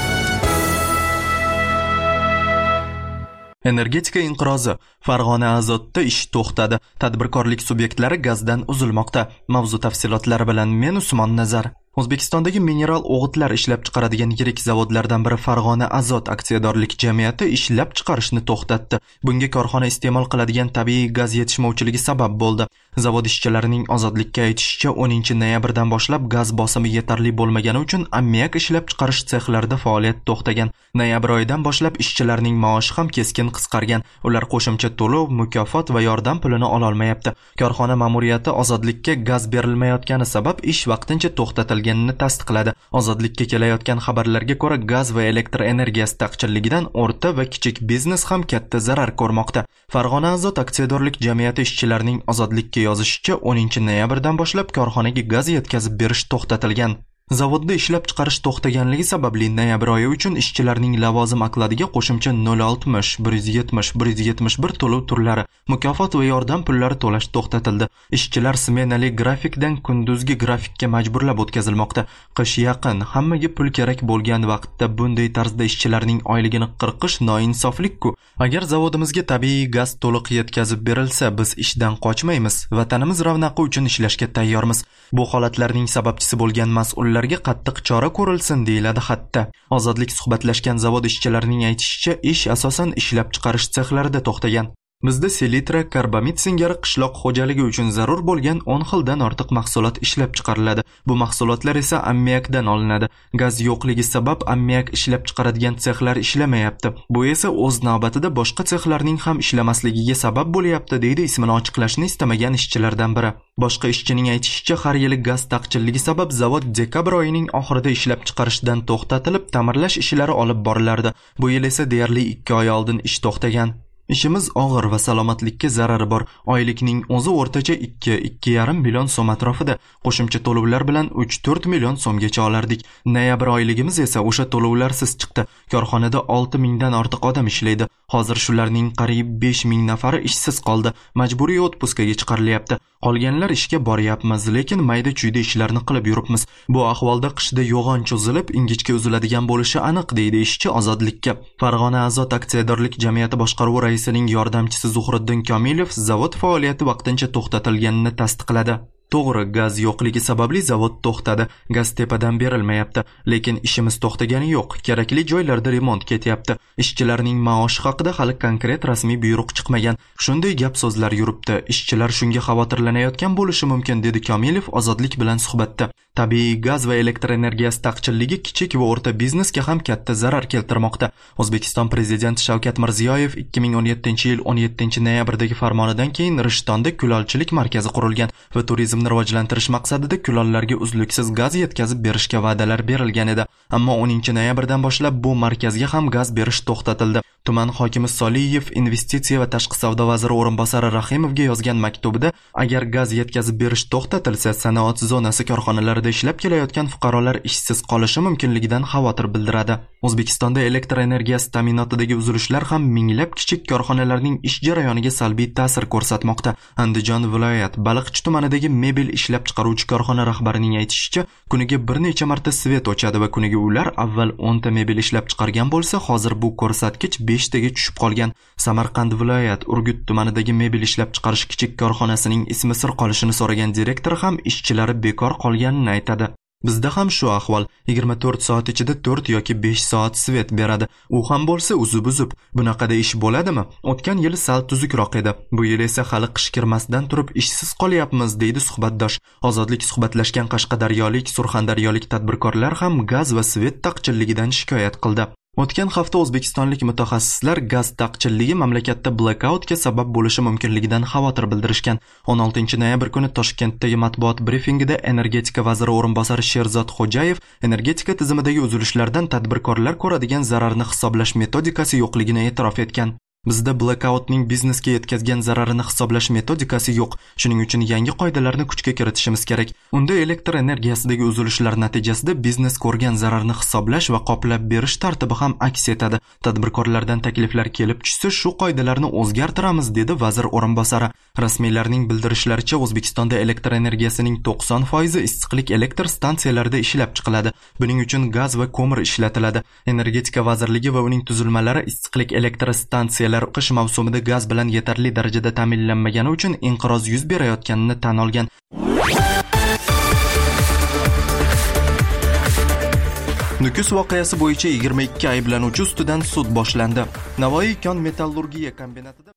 Energetika inqirozi. Farg'ona Azotda ish to'xtadi. Tadbirkorlik subyektlari gazdan uzilmoqda. Mavzu tafsilotlari bilan men Usmon Nazar. O'zbekistondagi mineral o'g'itlar ishlab chiqaradigan yirik zavodlardan biri Farg'ona Azot aksiyadorlik jamiyati ishlab chiqarishni to'xtatdi. Bunga korxona iste'mol qiladigan tabiiy gaz yetishmovchiligi sabab bo'ldi. Zavod ishchilarining Ozodlikka aytishicha, o'ninchi noyabrdan boshlab gaz bosimi yetarli bo'lmagani uchun ammiak ishlab chiqarish sexlarida faoliyat to'xtagan. Noyabr oyidan boshlab ishchilarning maoshi ham keskin qisqargan. Ular qo'shimcha to'lov, mukofot va yordam pulini ola olmayapti. Korxona ma'muriyati Ozodlikka gaz berilmayotgani sabab ish vaqtincha to'xtatilganini tasdiqladi. Ozodlikka kelayotgan xabarlarga ko'ra, gaz va elektr energiyasi taqchilligidan o'rta va kichik biznes ham katta zarar ko'rmoqda. Farg'ona Azot aksiyadorlik jamiyati ishchilarining Ozodlikka yozishicha, o'ninchi noyabrdan boshlab korxonaga gaz yetkazib berish to'xtatilgan. Zavodda ishlab chiqarish to'xtaganligi sababli noyabr oyi uchun ishchilarning lavozim okladiga qo'shimcha nol oltmish, bir yuz yetmish, bir yuz yetmish bir to'lov turlari, mukofot va yordam pullari to'lash to'xtatildi. Ishchilar smenali grafikdan kunduzgi grafikka majburlab o'tkazilmoqda. Qish yaqin, hammaga pul kerak bo'lgan vaqtda bunday tarzda ishchilarning oyligini qirqish noinsoflik-ku. Agar zavodimizga tabiiy gaz to'liq yetkazib berilsa, biz ishdan qochmaymiz, vatanimiz ravnaqi uchun ishlashga tayyormiz. Bu holatlarning sababchisi bo'lgan mas'ullar qattiq chora ko'rilsin deyiladi xatda. Ozodlik suhbatlashgan zavod ishchilarining aytishicha, ish asosan ishlab chiqarish sexlarida to'xtagan. Bizda selitra, karbamid singari qishloq xo'jaligi uchun zarur bo'lgan o'n xildan ortiq mahsulot ishlab chiqariladi. Bu mahsulotlar esa ammiakdan olinadi. Gaz yo'qligi sabab ammiak ishlab chiqaradigan sexlar ishlamayapti. Bu esa o'z navbatida boshqa sexlarning ham ishlamasligiga sabab bo'lyapti, deydi ismini ochiqlashni istamagan ishchilardan biri. Boshqa ishchining aytishicha, har yili gaz taqchilligi sabab zavod dekabr oyining oxirida ishlab chiqarishdan to'xtatilib, ta'mirlash ishlari olib borilardi. Bu yil esa deyarli ikki oy oldin ish to'xtagan. Ishimiz og'ir va salomatlikka zarari bor. Oylikning o'zi o'rtacha ikki ikki yarim million so'm atrofida. Qo'shimcha to'lovlar bilan uch to'rt million so'mgacha olardik. Noyabr oyligimiz esa o'sha to'lovlarsiz chiqdi. Korxonada olti mingdan ortiq odam ishlaydi. Hozir shularning qariyb besh ming nafari ishsiz qoldi. Majburiy otpuskaga chiqarilyapti. Qolganlar ishga boryapmiz, lekin mayda-chuyda ishlarni qilib yuribmiz. Bu ahvolda qishda yo'g'on cho'zilib, ingichka uziladigan bo'lishi aniq, deydi ishchi Ozodlikka. Farg'ona Azot aksiyadorlik jamiyati boshqaruvi raisining yordamchisi Zuhriddin Komilov zavod faoliyati vaqtincha to'xtatilganini tasdiqladi. To'g'ri, gaz yo'qligi sababli zavod to'xtadi. Gaz tepadan berilmayapti, lekin ishimiz to'xtagani yo'q. Kerakli joylarda remont ketyapti. Ishchilarning maoshi haqida hali konkret rasmiy buyruq chiqmagan. Shunday gap so'zlar yuribdi. Ishchilar shunga xavotirlanayotgan bo'lishi mumkin, dedi Komilov Ozodlik bilan suhbatda. Tabiiy gaz va elektr energiyasi taqchilligi kichik va o'rta biznesga ham katta zarar keltirmoqda. O'zbekiston prezidenti Shavkat Mirziyoyev ikki ming o'n yettinchi yil o'n yettinchi noyabrdagi farmonidan keyin Rishtonda kulolchilik markazi qurilgan va turizmni rivojlantirish maqsadida kulollarga uzluksiz gaz yetkazib berishga va'dalar berilgan edi. Ammo o'ninchi noyabrdan boshlab bu markazga ham gaz berish to'xtatildi. Tuman hokimi Soliyev investitsiya va tashqi savdo vaziri o'rinbosari Rahimovga yozgan maktubida, agar gaz yetkazib berish to'xtatilsa, sanoat zonasi korxonalarida ishlab kelayotgan fuqarolar ishsiz qolishi mumkinligidan xavotir bildiradi. O'zbekistonda elektr energiyasi ta'minotidagi uzilishlar ham minglab kichik korxonalarning ish jarayoniga salbiy ta'sir ko'rsatmoqda. Andijon viloyat Baliqchi tumanidagi mebel ishlab chiqaruvchi korxona rahbarining aytishicha, kuniga bir necha marta svet o'chadi va kuniga ular avval o'nta mebel ishlab chiqargan bo'lsa, hozir bu ko'rsatkich beshtaga tushib qolgan. Samarqand viloyat Urgut tumanidagi mebel ishlab chiqarish kichik korxonasining ismi sir qolishini so'ragan direktor ham ishchilari bekor qolganini aytadi. Bizda ham shu ahvol. yigirma to'rt soat ichida to'rt yoki besh soat svet beradi. U ham bo'lsa uzib-uzib. Bunaqada ish bo'ladimi? O'tgan yil sal tuzukroq edi. Bu yil esa hali qish kirmasdan turib ishsiz qolyapmiz, deydi suhbatdosh. Ozodlik suhbatlashgan qashqadaryolik, surxondaryolik tadbirkorlar ham gaz va svet taqchilligidan shikoyat qildi. O'tgan hafta o'zbekistonlik mutaxassislar gaz taqchilligi mamlakatda blackoutga sabab bo'lishi mumkinligidan xavotir bildirishgan. o'n oltinchi noyabr kuni Toshkentdagi matbuot brifingida energetika vaziri o'rinbosari Sherzod Xo'jayev energetika tizimidagi uzilishlardan tadbirkorlar ko'radigan zararni hisoblash metodikasi yo'qligini e'tirof etgan. Bizda blackoutning biznesga yetkazgan zararini hisoblash metodikasi yo'q. Shuning uchun yangi qoidalarni kuchga kiritishimiz kerak. Unda elektr energiyasidagi uzilishlar natijasida biznes ko'rgan zararni hisoblash va qoplab berish tartibi ham aks etadi. Tadbirkorlardan takliflar kelib tushsa, shu qoidalarni o'zgartiramiz, dedi vazir o'rinbosari. Rasmiylarning bildirishlaricha, O'zbekistonda elektr energiyasining to'qson foizi issiqlik elektr stansiyalarida ishlab chiqiladi. Buning uchun gaz va ko'mir ishlatiladi. Energetika vazirligi va uning tuzilmalari issiqlik elektr stansiyalari qish mavsumida gaz bilan yetarli darajada ta'minlanmagani uchun inqiroz yuz berayotganini tan olgan. Nukus voqeasi bo'yicha yigirma ikki ayblanuvchi ustidan sud boshlandi. Navoiy kon metallurgiya kombinatida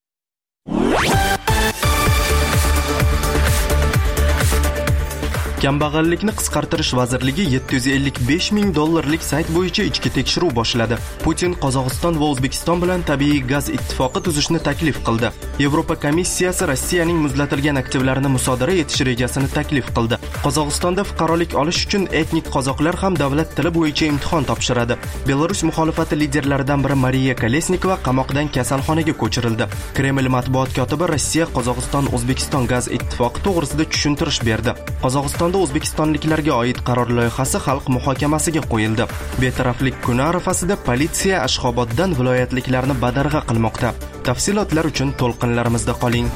Kambag'allikni qisqartirish vazirligi yetti yuz ellik besh ming dollarlik sayt bo'yicha ichki tekshiruv boshladi. Putin Qozog'iston va O'zbekiston bilan tabiiy gaz ittifoqi tuzishni taklif qildi. Yevropa komissiyasi Rossiyaning muzlatilgan aktivlarini musodara etish rejasini taklif qildi. Qozog'istonda fuqarolik olish uchun etnik qozoqlar ham davlat tili bo'yicha imtihon topshiradi. Belarus muxolifati liderlaridan biri Mariya Kolesnikova qamoqdan kasalxonaga ko'chirildi. Kreml matbuot kotibi Rossiya Qozog'iston O'zbekiston gaz ittifoqi to'g'risida tushuntirish berdi. Qozog'iston O'zbekistonliklarga oid qaror loyihasi xalq muhokamasiga qo'yildi. Betaraflik kuni arafasida politsiya Ashxoboddan viloyatliklarni badarg'a qilmoqda. Tafsilotlar uchun to'lqinlarimizda qoling.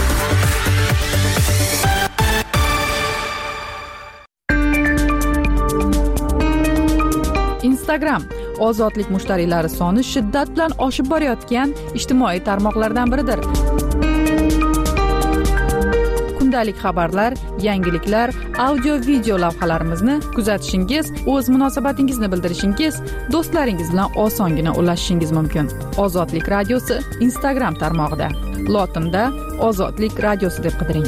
Instagram ozodlik mushtariylari soni shiddat bilan oshib borayotgan ijtimoiy tarmoqlardan biridir. Kundalik xabarlar, yangiliklar, audio-video lavhalarimizni kuzatishingiz, o'z munosabatingizni bildirishingiz, do'stlaringiz bilan osongina ulashishingiz mumkin. Ozodlik radiosi Instagram tarmog'ida. Lotinda Ozodlik radiosi deb qidiring.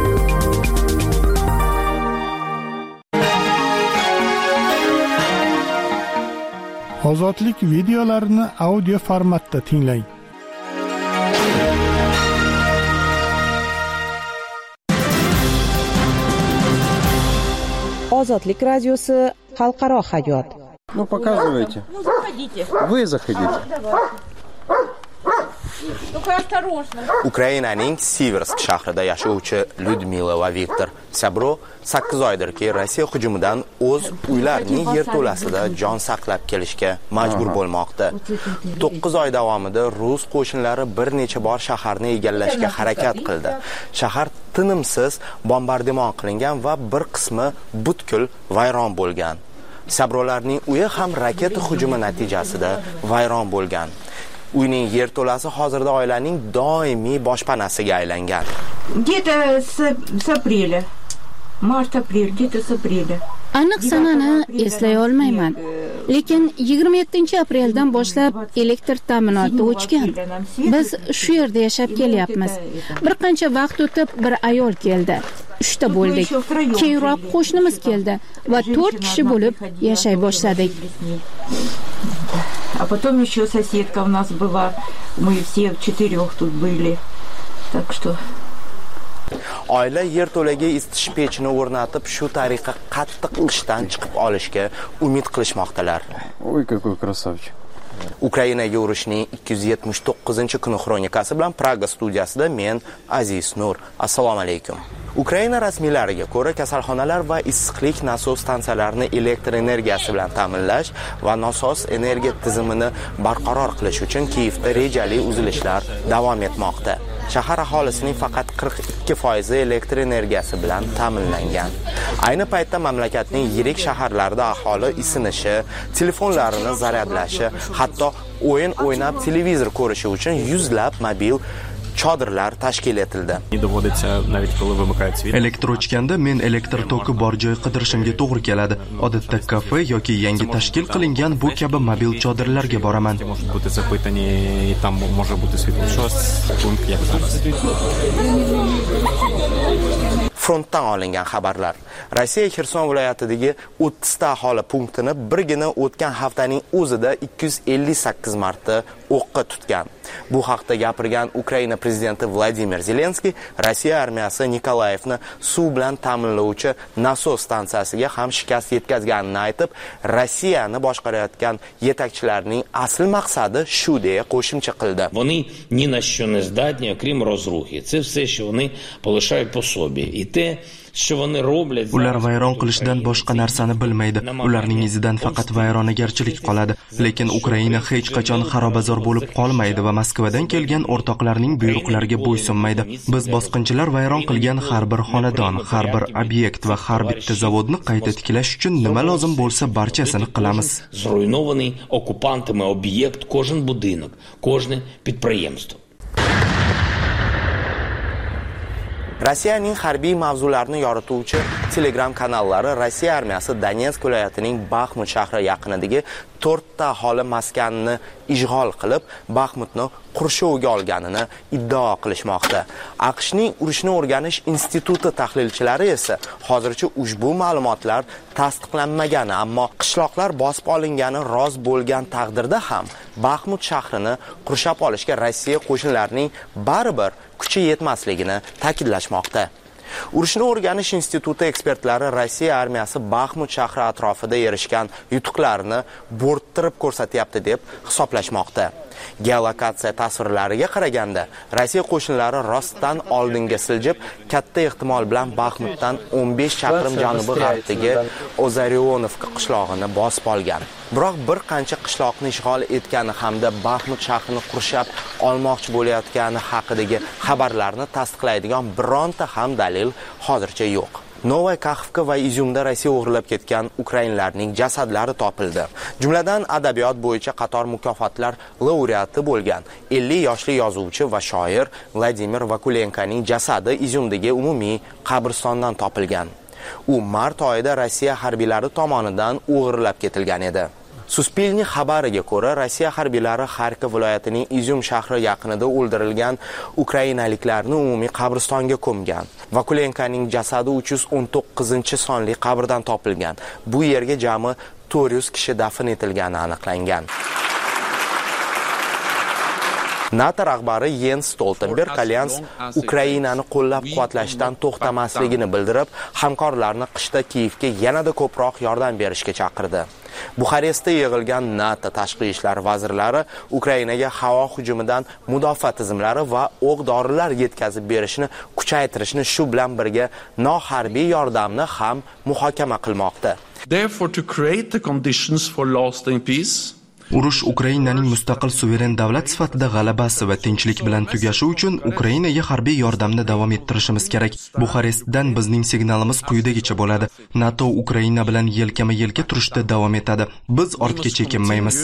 Ozodlik videolarini audio formatda tinglang. Ozodlik radiosi xalqaro hayot. Ну показывайте. Ну заходите. Вы заходите. Только осторожно. Ukrainaning Siversk shahrida yashovchi Lyudmila va Viktor Sabro sakkiz oydirki Rossiya hujumidan o'z uylarining yerto'lasida jon saqlab kelishga majbur bo'lmoqda. to'qqiz oy davomida rus qo'shinlari bir necha bor shaharni egallashga harakat qildi. Shahar tinimsiz bombardimon qilingan va bir qismi butkul vayron bo'lgan. Sabrolarning uyi ham raketa hujumi natijasida vayron bo'lgan. Uyning yerto'lasi hozirda oilaning doimiy boshpanasiga aylangan. Где-то с, с апреля. Mart-aprel, где-то с апреля. Aniq sanani eslay olmayman. Lekin yigirma yettinchi apreldan boshlab elektr ta'minoti o'chgan. Biz shu yerda yashab kelyapmiz. Bir qancha vaqt o'tib bir ayol keldi. Uchta bo'ldik. Keyinroq qo'shnimiz keldi va to'rt kishi bo'lib yashay boshladik. А потом еще соседка у нас была. Мы все в четырех тут были. Так что Oila yerto'laga isitish pechini o'rnatib, shu tariqa qattiq qishdan chiqib olishga umid qilishmoqdalar. Ой, какой красавчик. Ukrainaga urushning ikki yuz yetmish to'qqizinchi kuni xronikasi bilan Praga studiyasida men Aziz Nur. Assalomu alaykum. Ukraina rasmiylariga ko'ra, kasalxonalar va issiqlik nasos stansiyalarini elektr energiyasi bilan ta'minlash va nasos energiya tizimini barqaror qilish uchun Kiyevda rejali uzilishlar davom etmoqda. Shahar aholisining faqat qirq ikki foizi elektr energiyasi bilan ta'minlangan. Ayni paytda mamlakatning yirik shaharlarida aholi isinishi, telefonlarini zaryadlashi, hatto o'yin o'ynab televizor ko'rishi uchun yuzlab mobil chodirlar tashkil etildi. Elektr o'chganda men elektr toki bor joy qidirishimga to'g'ri keladi. Odatda kafe yoki yangi tashkil qilingan bu kabi mobil chodirlarga boraman. Frontdan olingan xabarlar. Rossiya Xerson viloyatidagi o'ttiz ta aholi punktini birgina o'tgan haftaning o'zida ikki yuz ellik sakkiz marta o'qqa tutgan. Bu haqda gapirgan Ukraina prezidenti Vladimir Zelenskiy Rossiya armiyasi Nikolayevni suv bilan ta'minlovchi nasos stansiyasiga ham shikast yetkazganini aytib, Rossiyani boshqarayotgan yetakchilarning asl maqsadi shu deya qo'shimcha qildi. Вони ні на що не здатні, окрім розрухи. Це все, що вони полишають по собі. І те, що вони роблять... Ular vayron qilishdan boshqa narsani bilmaydi. Ularning izidan faqat vayronagarchilik qoladi. Lekin Ukraina hech qachon xarobazor bo'lib qolmaydi va Moskvadan kelgan o'rtoqlarning buyruqlariga bo'ysunmaydi. Biz bosqinchilar vayron qilgan har bir xonadon, har bir obyekt va har bitta zavodni qayta tiklash uchun nima lozim bo'lsa barchasini qilamiz. Зруйнований окупантами об'єкт, кожен будинок, кожне підприємство. Rossiyaning harbiy mavzularni yorituvchi Telegram kanallari Rossiya armiyasi Donetsk viloyatining Baxmut shahri yaqinidagi to'rtta aholi maskanini ishg'ol qilib, Baxmutni qurshovga olganini iddao qilishmoqda. AQShning urushni o'rganish instituti tahlilchilari esa hozircha ushbu ma'lumotlar tasdiqlanmagani, ammo qishloqlar bosib olingani rost bo'lgan taqdirda ham Baxmut shahrini qurshab olishga Rossiya qo'shinlarining baribir kuchi yetmasligini ta'kidlashmoqda. Urushni o'rganish instituti ekspertlari Rossiya armiyasi Baxmut shahri atrofida erishgan yutuqlarni bo'rttirib ko'rsatyapti deb hisoblashmoqda. Geolokatsiya tasvirlariga qaraganda, Rossiya qo'shinlari rostdan oldinga siljib, katta ehtimol bilan Baxmutdan o'n besh chaqirim janubi-g'arbdagi Ozarionovka qishlog'ini bosib olgan. Biroq bir qancha qishloqni ishg'ol etgani hamda Baxmut shahrini qurshab olmoqchi bo'layotgani haqidagi xabarlarni tasdiqlaydigan bironta ham dalil hozircha yo'q. Novaya Kaxovka va Izyumda Rossiya o'g'irlab ketgan ukrainlarning jasadlari topildi. Jumladan adabiyot bo'yicha qator mukofotlar laureati bo'lgan ellik yoshli yozuvchi va shoir Vladimir Vakulenkoning jasadi Izyumdagi umumiy qabristondan topilgan. U mart oyida Rossiya harbiylari tomonidan o'g'irlab ketilgan edi. Suspilni xabariga ko'ra, Rossiya harbiylari Xarkov viloyatining Izyum shahri yaqinida o'ldirilgan ukrainaliklarni umumiy qabristonga ko'mgan. Vakulenkoning jasadi uch yuz o'n to'qqizinchi sonli qabrdan topilgan. Bu yerga jami to'rt yuz kishi dafn etilgani aniqlangan. NATO rahbari Jens Stoltenberg Alyans Ukrainani qo'llab-quvvatlashdan to'xtamasligini bildirib, hamkorlarni qishda Kiyevga yanada ko'proq yordam berishga chaqirdi. Buxarestda yig'ilgan NATO tashqi ishlar vazirlari Ukrainaga havo hujumidan mudofaa tizimlari va o'q-dorilar yetkazib berishni kuchaytirishni, shu bilan birga noharbiy yordamni ham muhokama qilmoqda. Therefore, to create the conditions for lasting peace, Urush Ukrainaning mustaqil suveren davlat sifatida g'alabasi va tinchlik bilan tugashi uchun Ukrainaga harbiy yordamni davom ettirishimiz kerak. Buxarestdan bizning signalimiz quyidagicha bo'ladi. NATO Ukraina bilan yelkama-yelka turishda davom etadi. Biz ortga chekinmaymiz.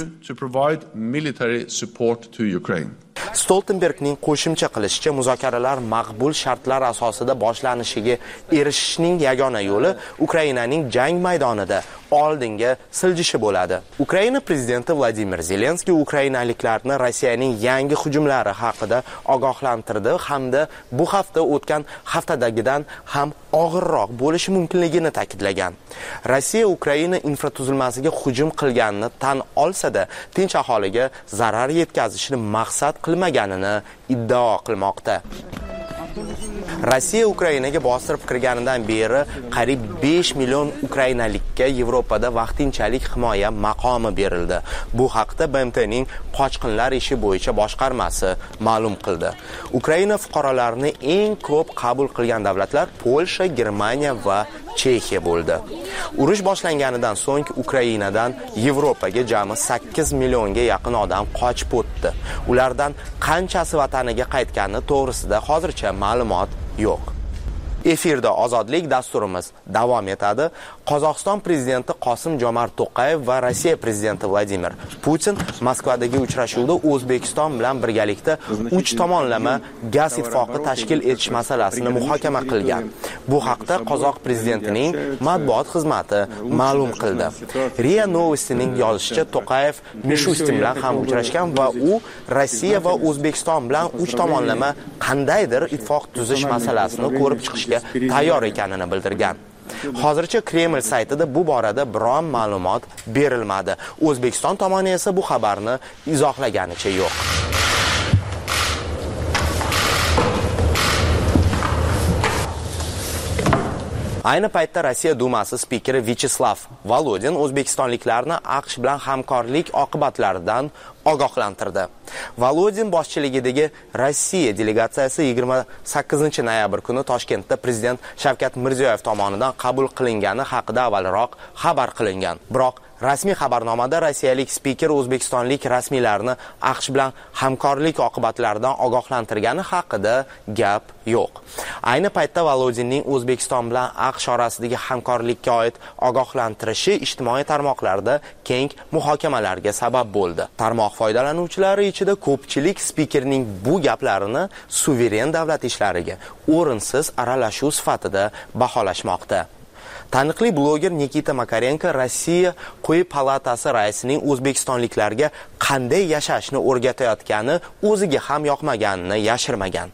Stoltenbergning qo'shimcha qilishicha, muzokaralar maqbul shartlar asosida boshlanishiga erishishning yagona yo'li Ukrainaning jang maydonida oldinga siljishi bo'ladi. Ukraina prezidenti Vladimir Zelenskiy ukrainaliklarni Rossiyaning yangi hujumlari haqida ogohlantirdi hamda bu hafta o'tgan haftadagidan ham og'irroq bo'lishi mumkinligini ta'kidlagan. Rossiya Ukraina infratuzilmasiga hujum qilganini tan olsa-da, tinch aholiga zarar yetkazishni maqsad qilmaganini iddao qilmoqda. Rossiya Ukrainaga bostirib kirganidan beri qariyb besh million ukrainalikka Yevropada vaqtinchalik himoya maqomi berildi. Bu haqda B M T'ning qochqinlar ishi bo'yicha boshqarmasi ma'lum qildi. Ukraina fuqarolarini eng ko'p qabul qilgan davlatlar Polsha, Germaniya va Chexiya bo'ldi. Urush boshlanganidan so'ng Ukrainadan Yevropaga jami sakkiz millionga yaqin odam qochib o'tdi. Ulardan qanchasi vataniga qaytgani to'g'risida hozircha ma'lumot yo'q. Efirda Ozodlik dasturimiz davom etadi. Qozog'iston prezidenti Qosim-Jomart To'qayev va Rossiya prezidenti Vladimir Putin Moskvadagi uchrashuvda O'zbekiston bilan birgalikda uch tomonlama gaz ittifoqi tashkil etish masalasini muhokama qilgan. Bu haqda Qozoq prezidentining matbuot xizmati ma'lum qildi. Ria Novostining yozishicha, To'qayev Mishustin bilan ham uchrashgan va u Rossiya va O'zbekiston bilan uch tomonlama qandaydir ittifoq tuzish masalasini ko'rib chiqishga tayyor ekanini bildirgan. Hozircha Kreml saytida bu borada biron ma'lumot berilmadi. O'zbekiston tomoni esa bu xabarni izohlaganicha yo'q. Ayni paytda Rossiya Dumasi spikeri Vyacheslav Volodin o'zbekistonliklarni AQSh bilan hamkorlik oqibatlaridan ogohlantirdi. Volodin boshchiligidagi Rossiya delegatsiyasi yigirma sakkizinchi noyabr kuni Toshkentda prezident Shavkat Mirziyoyev tomonidan qabul qilingani haqida avvalroq xabar qilingan. Biroq rasmiy xabarnomada rossiyalik spiker o'zbekistonlik rasmiylarni AQSh bilan hamkorlik oqibatlaridan ogohlantirgani haqida gap yo'q. Ayni paytda Volodinning O'zbekiston bilan AQSh orasidagi hamkorlikka oid ogohlantirishi ijtimoiy tarmoqlarda keng muhokamalarga sabab bo'ldi. Tarmoq foydalanuvchilari ichida ko'pchilik spikerning bu gaplarini suveren davlat ishlariga o'rinsiz aralashuv sifatida baholashmoqda. Taniqli bloger Nikita Makarenko Rossiya Quyi palatasi raisining o'zbekistonliklarga qanday yashashni o'rgatayotgani o'ziga ham yoqmaganini yashirmagan.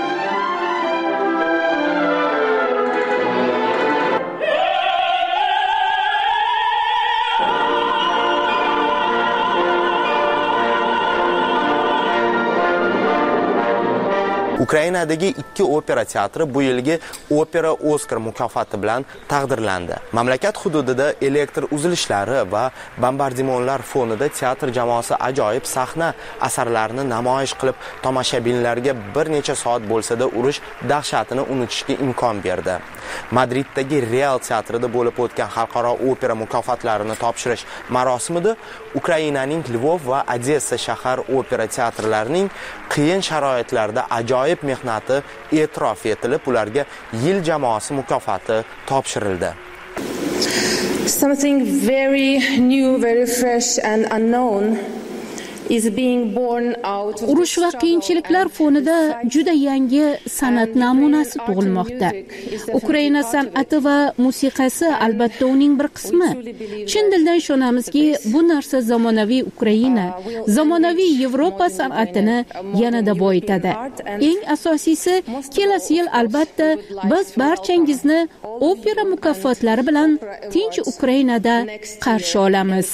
Ukrainadagi ikki opera teatri bu yilgi Opera Oskar mukofoti bilan taqdirlandi. Mamlakat hududida elektr uzilishlari va bombardimonlar fonida teatr jamoasi ajoyib sahna asarlarini namoyish qilib, tomoshabinlarga bir necha soat bo'lsa-da urush dahshatini unutishga imkon berdi. Madriddagi Real teatrida bo'lib o'tgan xalqaro opera mukofotlarini topshirish marosimida Ukrainaning Lvov va Odessa shahar opera teatrlarining qiyin sharoitlarda ajoyib mehnati e'tirof etilib, ularga yil jamoasi mukofoti topshirildi. Something very new, very fresh and unknown is being born out of urush va qiyinchiliklar fonida juda yangi san'at namunasi tug'ilmoqda. Ukraina san'ati va musiqasi albatta uning bir qismi. Chin dildan ishonamizki, bu narsa zamonaviy Ukraina, zamonaviy Yevropa san'atini yanada boyitadi. Eng asosiysi, kelasi yil albatta biz barchangizni opera mukofotlari bilan tinch Ukrainada qarshi olamiz.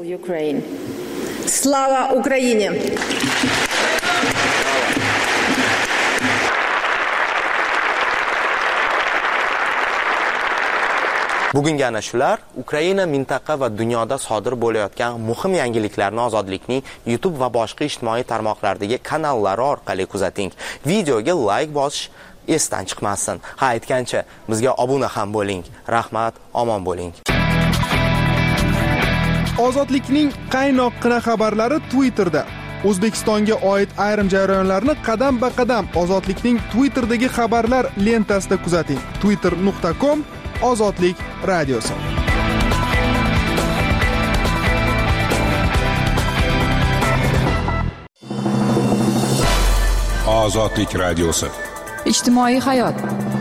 Slava Ukraine! Bugungi ana shular Ukraina mintaqa va dunyoda sodir bo'layotgan muhim yangiliklarni Ozodlikning YouTube va boshqa ijtimoiy tarmoqlardagi kanallari orqali kuzating. Videoga like bosish esdan chiqmasin. Ha, aytgancha, bizga obuna ham bo'ling. Rahmat, omon bo'ling. Ozodlikning qaynoqqina xabarlari Twitterda. O'zbekistonga oid ayrim jarayonlarni qadam-ba-qadam Ozodlikning Twitterdagi xabarlar lentasida kuzating. twitter nuqta com Ozodlik radiosi. Ozodlik radiosi. Ijtimoiy hayot.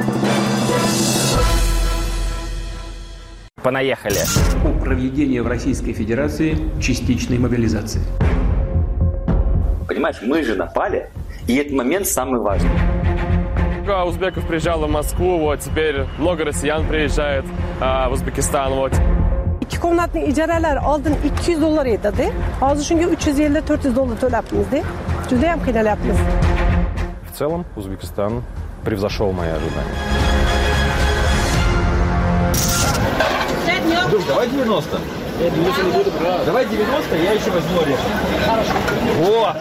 Понаехали. О проведении в Российской Федерации частичной мобилизации. Понимаешь, мы же напали, и этот момент самый важный. Много узбеков приезжало в Москву, вот теперь много россиян приезжает а, в Узбекистан, вот. İki komnatlı icaralar aldın ikki yuz dolar edi. Hazır çünkü üç yüz elli dört yüz dolar төләпміз. Juda ham qiynalapmiz. В целом Узбекистан превзошел мои ожидания. Друг, давай девяносто. Давай девяносто, я еще возьму орешек. Хорошо. О!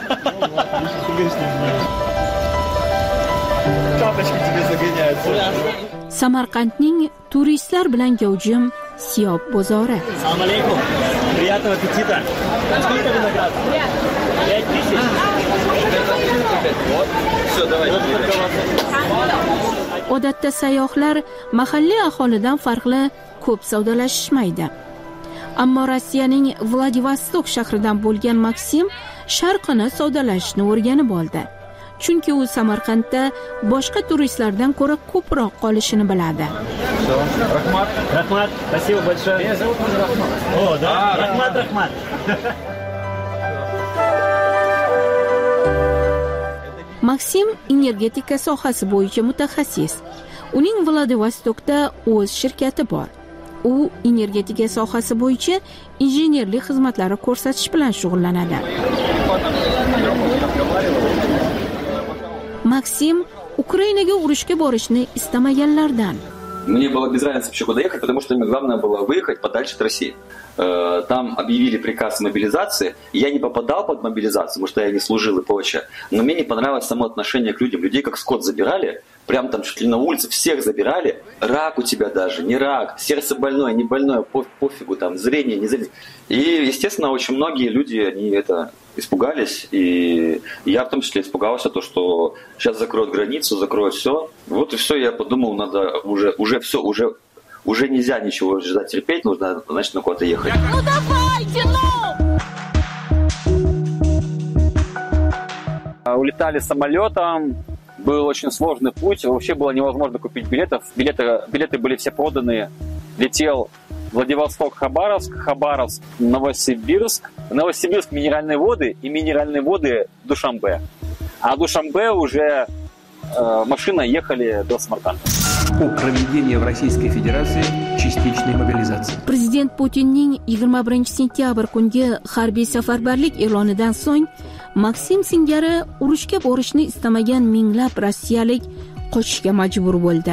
Тапочки тебе загоняются. Samarqandning turistlar bilan gavjum Siyob bozori. Assalomu alaykum. Приятного аппетита. Сколько виноград? пять тысяч. Вот. Все, давай. Odatda sayyohlar mahalliy aholidan farqli ko'p savdolashishmaydi. Ammo Rossiyaning Vladivostok shahridan bo'lgan Maksim sharqini savdolashishni o'rganib oldi. Chunki u Samarqandda boshqa turistlardan ko'ra ko'proq qolishini biladi. Rahmat, Rahmat, спасибо большое. Меня зовут Рахмат. О, да, Rahmat, Rahmat. Maksim energetika sohasi bo'yicha mutaxassis. Uning Vladivostokda o'z shirkati bor. U energetika sohasi bo'yicha injenerlik xizmatlari ko'rsatish bilan shug'ullanadi. Maksim Ukrainaga urushga borishni istamaganlardan. Мне было без разницы вообще куда ехать, потому что мне главное было выехать подальше от России. Там объявили приказ мобилизации. Я не попадал под мобилизацию, потому что я не служил и прочее. Но мне не понравилось само отношение к людям. Людей как скот забирали, прям там чуть ли на улице всех забирали. Рак у тебя даже, не рак, сердце больное, не больное, пофигу, там, зрение, не зрение. И, естественно, очень многие люди, они это испугались. И я в том числе испугался, то, что сейчас закроют границу, закроют все. Вот и все, я подумал, надо уже, уже все, уже... Уже нельзя ничего ждать, терпеть, нужно, значит, на куда-то ехать. Ну давайте, ну! Улетали самолетом, был очень сложный путь, вообще было невозможно купить билетов. Билеты, билеты были все проданы. Летел Владивосток, Хабаровск, Хабаровск, Новосибирск. Новосибирск минеральные воды и минеральные воды Душанбе. А Душанбе уже э, машина ехали до Самарканда. О проведении в Российской Федерации частичной mobilizatsiya. Prezident Putinning yigirma birinchi sentyabr kungi harbiy safarbarlik e'lonidan so'ng Maksim singari urushga borishni istamagan minglab rossiyalik qochishga majbur bo'ldi.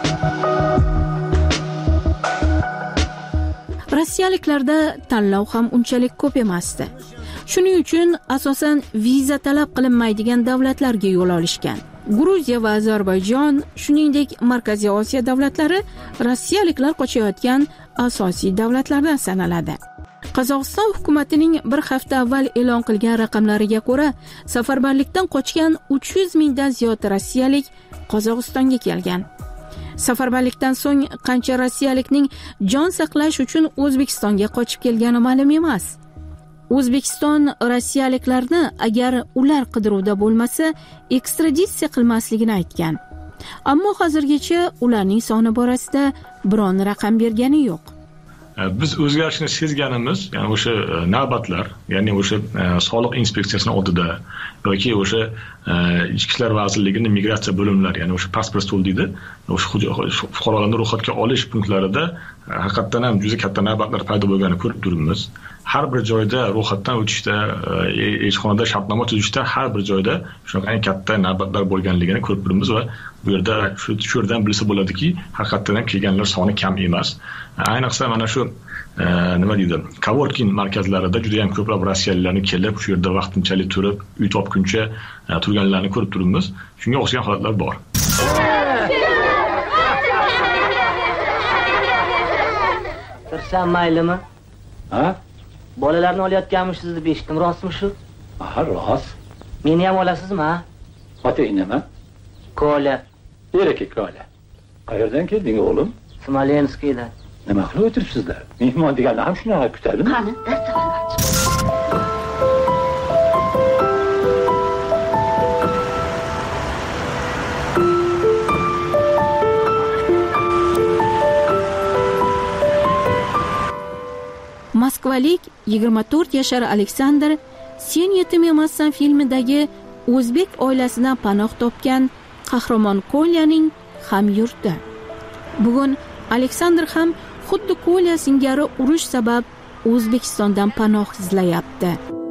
Rossiyaliklarda tanlov ham unchalik ko'p emasdi. Shuning uchun asosan viza talab qilinmaydigan davlatlarga yo'l olishgan. Gruziya va Ozarbayjon, shuningdek Markaziy Osiyo davlatlari rossiyaliklar qochayotgan asosiy davlatlardan sanaladi. Qozog'iston hukumatining bir hafta avval e'lon qilgan raqamlariga ko'ra, safarbarlikdan qochgan uch yuz mingdan ziyod rossiyalik Qozog'istonga kelgan. Safarbarlikdan so'ng qancha rossiyalikning jon saqlash uchun O'zbekistonga qochib kelgani ma'lum emas. O'zbekiston rossiyaliklarni agar ular qidiruvda bo'lmasa, ekstraditsiya qilmasligini aytgan. Ammo hozirgacha ularning soni borasida biron raqam bergani yo'q. Biz o'zgarishni sezganimiz, ya'ni o'sha navbatlar, ya'ni o'sha soliq inspeksiyasining oldida yoki o'sha ichki ishlar vazirligining migratsiya bo'limlari, ya'ni o'sha pasport stol deydi, o'sha fuqarolarni ro'yxatga olish punktlarida haqiqatan ham juda katta navbatlar paydo bo'lganini ko'rib turibmiz. Har bir joyda ro'yxatdan o'tishda, elchixonada shartnoma tuzishda har bir joyda shunaqangi katta navbatlar bo'lganligini ko'rib turibmiz va bu yerda shu yerdan bilsa bo'ladiki, haqiqatan ham kelganlar soni kam emas. Ayniqsa mana shu nima deydi, coworking markazlarida juda ham ko'plab rossiyaliklarni kelib, shu yerda vaqtinchalik turib, uy topguncha turganlarni ko'rib turibmiz. Shunga o'xshagan holatlar bor. Tursam maylimi? Ha? Bolalarni olayotganmishsiz deb eshitdim, rostmi shu? Ha, rost. Meni ham olasizmi, ha? Otang nima? Kola. Erkak Kola. Qayerdan kelding o'g'lim? Smolenskiydan. Nima qilib o'tiribsizlar? Mehmon deganni ham shunaqa kutadimi? Qani, dars olmoqchi. Moskvalik yigirma to'rt yashar Aleksandr Sen yetim emassan filmidagi o'zbek oilasidan panoh topgan qahramon Kolyaning hamyurti. Bugun Aleksandr ham xuddi Kolya singari urush sabab O'zbekistondan panoh izlayapti.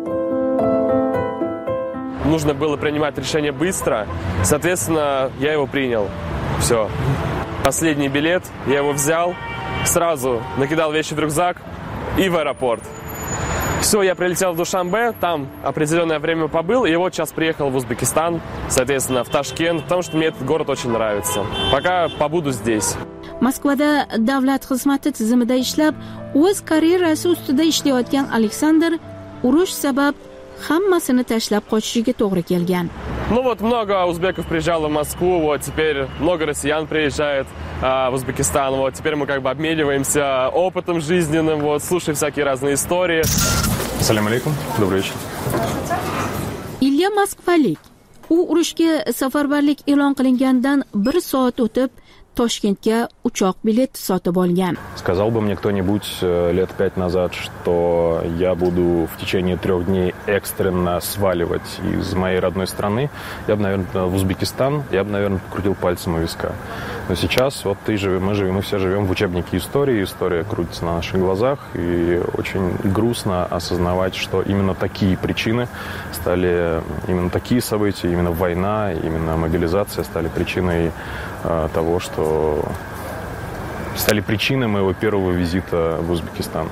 Нужно было принимать решение быстро, соответственно, я его принял. Все. Последний билет, я его взял, сразу накидал вещи в рюкзак и в аэропорт. Все, я прилетел в Душанбе, там определенное время побыл, и вот сейчас приехал в Узбекистан, соответственно, в Ташкент, потому что мне этот город очень нравится. Пока побуду здесь. Moskvada davlat xizmati tizimida ishlab, o'z karyerasi ustida ishlayotgan Aleksandr urush sabab hammasini tashlab qochishiga to'g'ri kelgan. Ну вот много узбеков приезжало в Москву, вот теперь много россиян приезжает а, в Узбекистан, вот теперь мы как бы обмениваемся опытом жизненным, вот слушаем всякие разные истории. Ассаляму алейкум, добрый вечер. Ilya moskvalik. U urushga safarbarlik e'lon qilingandan bir soat o'tib Toshkentga uchoq bileti sotib olgan. Сказал бы мне кто-нибудь лет пять назад, что я буду в течение трех дней экстренно сваливать из моей родной страны, я бы, наверное, в Узбекистан, я бы, наверное, покрутил пальцем у виска. Но сейчас вот ты живем, мы живем, мы все живем в учебнике истории, история крутится на наших глазах, и очень грустно осознавать, что именно такие причины стали, именно такие события, именно война, именно мобилизация стали причиной того, что стали причиной моего первого визита в Узбекистан.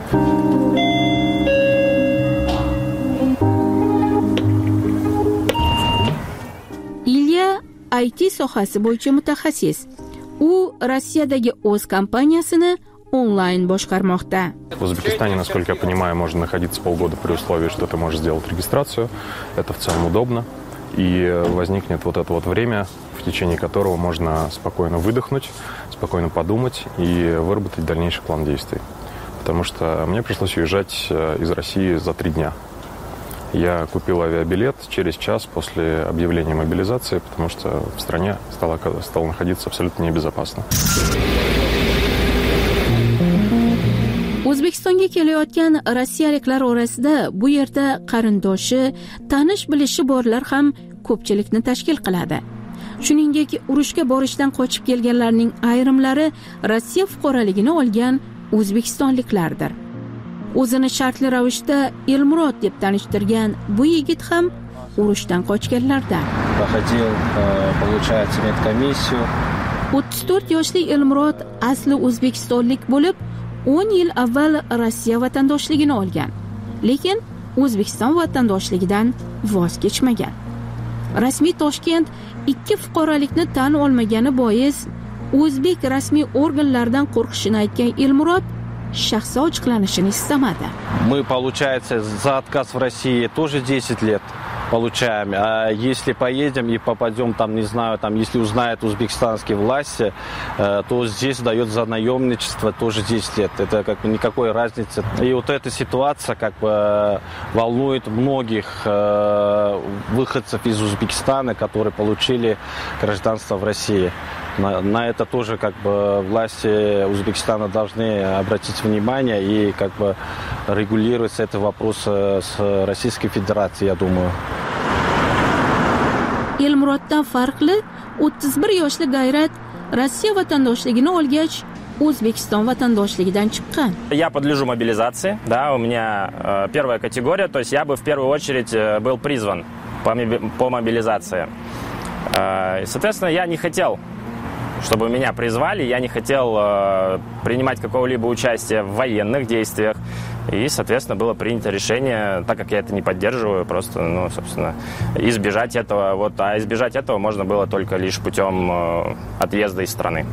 Ilya I T sohasi bo'yicha mutaxassis. U Rossiyadagi o'z kompaniyasini онлайн boshqarmoqda. В Узбекистане, насколько я понимаю, можно находиться полгода при условии, что ты можешь сделать регистрацию. Это в целом удобно. И возникнет вот это вот время, в течение которого можно спокойно выдохнуть, спокойно подумать и выработать дальнейший план действий. Потому что мне пришлось уезжать из России за три дня. Я купил авиабилет через час после объявления мобилизации, потому что в стране стало, стало находиться абсолютно небезопасно. O'zbekistonga kelayotgan rossiyaliklar orasida bu yerda qarindoshi, tanish bilishi borlar ham ko'pchilikni tashkil qiladi. Shuningdek, urushga borishdan qochib kelganlarning ayrimlari Rossiya fuqaroligini olgan o'zbekistonliklardir. O'zini shartli ravishda Elmurod deb tanishtirgan bu yigit ham urushdan qochganlardan. Проходил, получается, медкомиссию. o'ttiz to'rt yoshli Elmurod asli o'zbekistonlik bo'lib, o'n yil avval Rossiya vatandoshligini olgan, lekin O'zbekiston vatandoshligidan voz kechmagan. Rasmiy Toshkent ikki fuqarolikni tan olmagani bois o'zbek rasmiy organlaridan qo'rqishini aytgan Elmurod shaxsi ochiqlanishini istamadi. Мы, получается, за отказ в России тоже десять лет получаем. А если поедем и попадем там, не знаю, там, если узнают узбекистанские власти, то здесь дает за наемничество тоже десять лет. Это как бы никакой разницы. И вот эта ситуация как бы волнует многих выходцев из Узбекистана, которые получили гражданство в России. На, на это тоже как бы власти Узбекистана должны обратить внимание и как бы регулировать этот вопрос с Российской Федерацией, я думаю. Elmuroddan farqli o'ttiz bir yoshli Gayrat Rossiya vatandoshligini olgach, O'zbekiston vatandoshligidan chiqqan. Я подлежу мобилизации, да, у меня э, первая категория, то есть я бы в первую очередь э, был призван по, по мобилизации. Э, соответственно, я не хотел, чтобы меня призвали, я не хотел э, принимать какого-либо участия в военных действиях. И, соответственно, было принято решение, так как я это не поддерживаю, просто, ну, собственно, избежать этого. Вот, а избежать этого можно было только лишь путем э, отъезда из страны.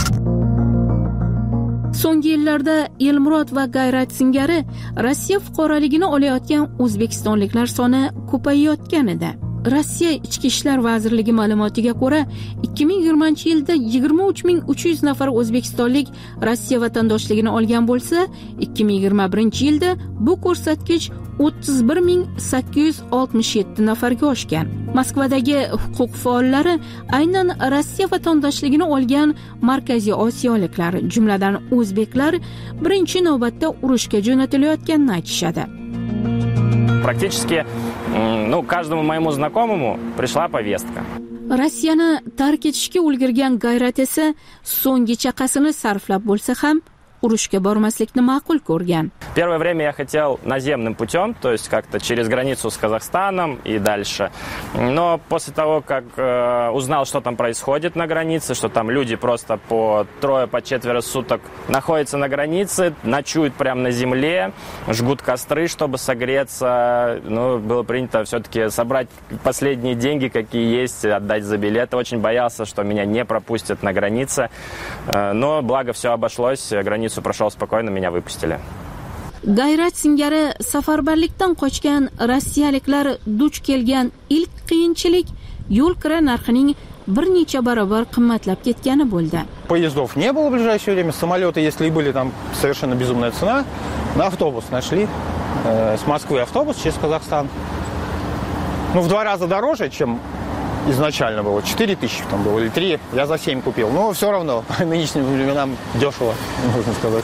So'nggi yillarda Elmurod va Gayrat singari Rossiya fuqaroligini olayotgan o'zbekistonliklar soni ko'payayotgan edi. Rossiya Ichki ishlar vazirligi ma'lumotiga ko'ra, ikki ming yigirmanchi yilda yigirma uch ming uch yuz nafar o'zbekistonlik Rossiya vatandoshligini olgan bo'lsa, ikki ming yigirma birinchi yilda bu ko'rsatkich o'ttiz bir ming sakkiz yuz oltmish yetti nafarga oshgan. Moskvadagi huquq faollari aynan Rossiya vatandoshligini olgan Markaziy Osiyoliklar, jumladan o'zbeklar, birinchi navbatda urushga jo'natilayotganini aytishadi. Практически, ну, каждому моему знакомому пришла повестка. Rossiyani tark etishga ulgurgan Gayrat esa so'nggi chaqasini sarflab bo'lsa ham urushga bormaslikni ma'qul ko'rgan. Первое время я хотел наземным путем, то есть как-то через границу с Казахстаном и дальше. Но после того, как э, узнал, что там происходит на границе, что там люди просто по трое, по четверо суток находятся на границе, ночуют прямо на земле, жгут костры, чтобы согреться, ну, было принято все-таки собрать последние деньги, какие есть, отдать за билеты. Очень боялся, что меня не пропустят на границе. Э, но благо все обошлось, границу прошел спокойно, меня выпустили. Gayrat singari safarbarlikdan qochgan rossiyaliklar duch kelgan ilk qiyinchilik yo'l kira narxining bir necha barobar qimmatlab ketgani bo'ldi. Поездов не было в ближайшее время, самолеты, если и были, там совершенно безумная цена. На автобус нашли, э, с Москвы автобус через Казахстан. Ну, в два раза дороже, чем изначально было. четыре тысячи там было, или три. Я за семь купил. Но все равно, по нынешним временам дешево, можно сказать.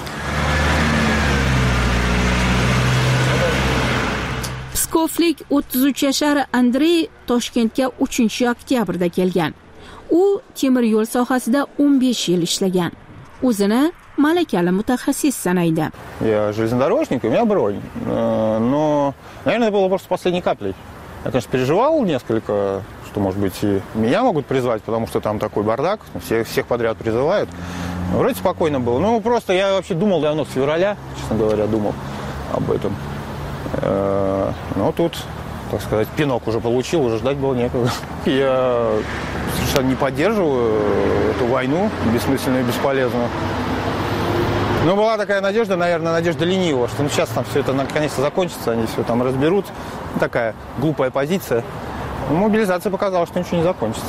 Pskovlik o'ttiz uch yashar Andrey Toshkentga uchinchi oktyabrda kelgan. U temir yo'l sohasida o'n besh yil ishlagan. O'zini malakali mutaxassis sanaydi. Я железнодорожник, у меня бронь. Но, наверное, это было просто последней каплей. Я, конечно, переживал несколько, что, может быть, и меня могут призвать, потому что там такой бардак, всех, всех подряд призывают. Вроде спокойно было. Ну, просто я вообще думал давно, с февраля, честно говоря, думал об этом. Но тут, так сказать, пинок уже получил, уже ждать было некогда. Я совершенно не поддерживаю эту войну бессмысленную и бесполезную. Но была такая надежда, наверное, надежда ленивого, что ну, сейчас там все это наконец-то закончится, они все там разберут. Такая глупая позиция. Но мобилизация показала, что ничего не закончится.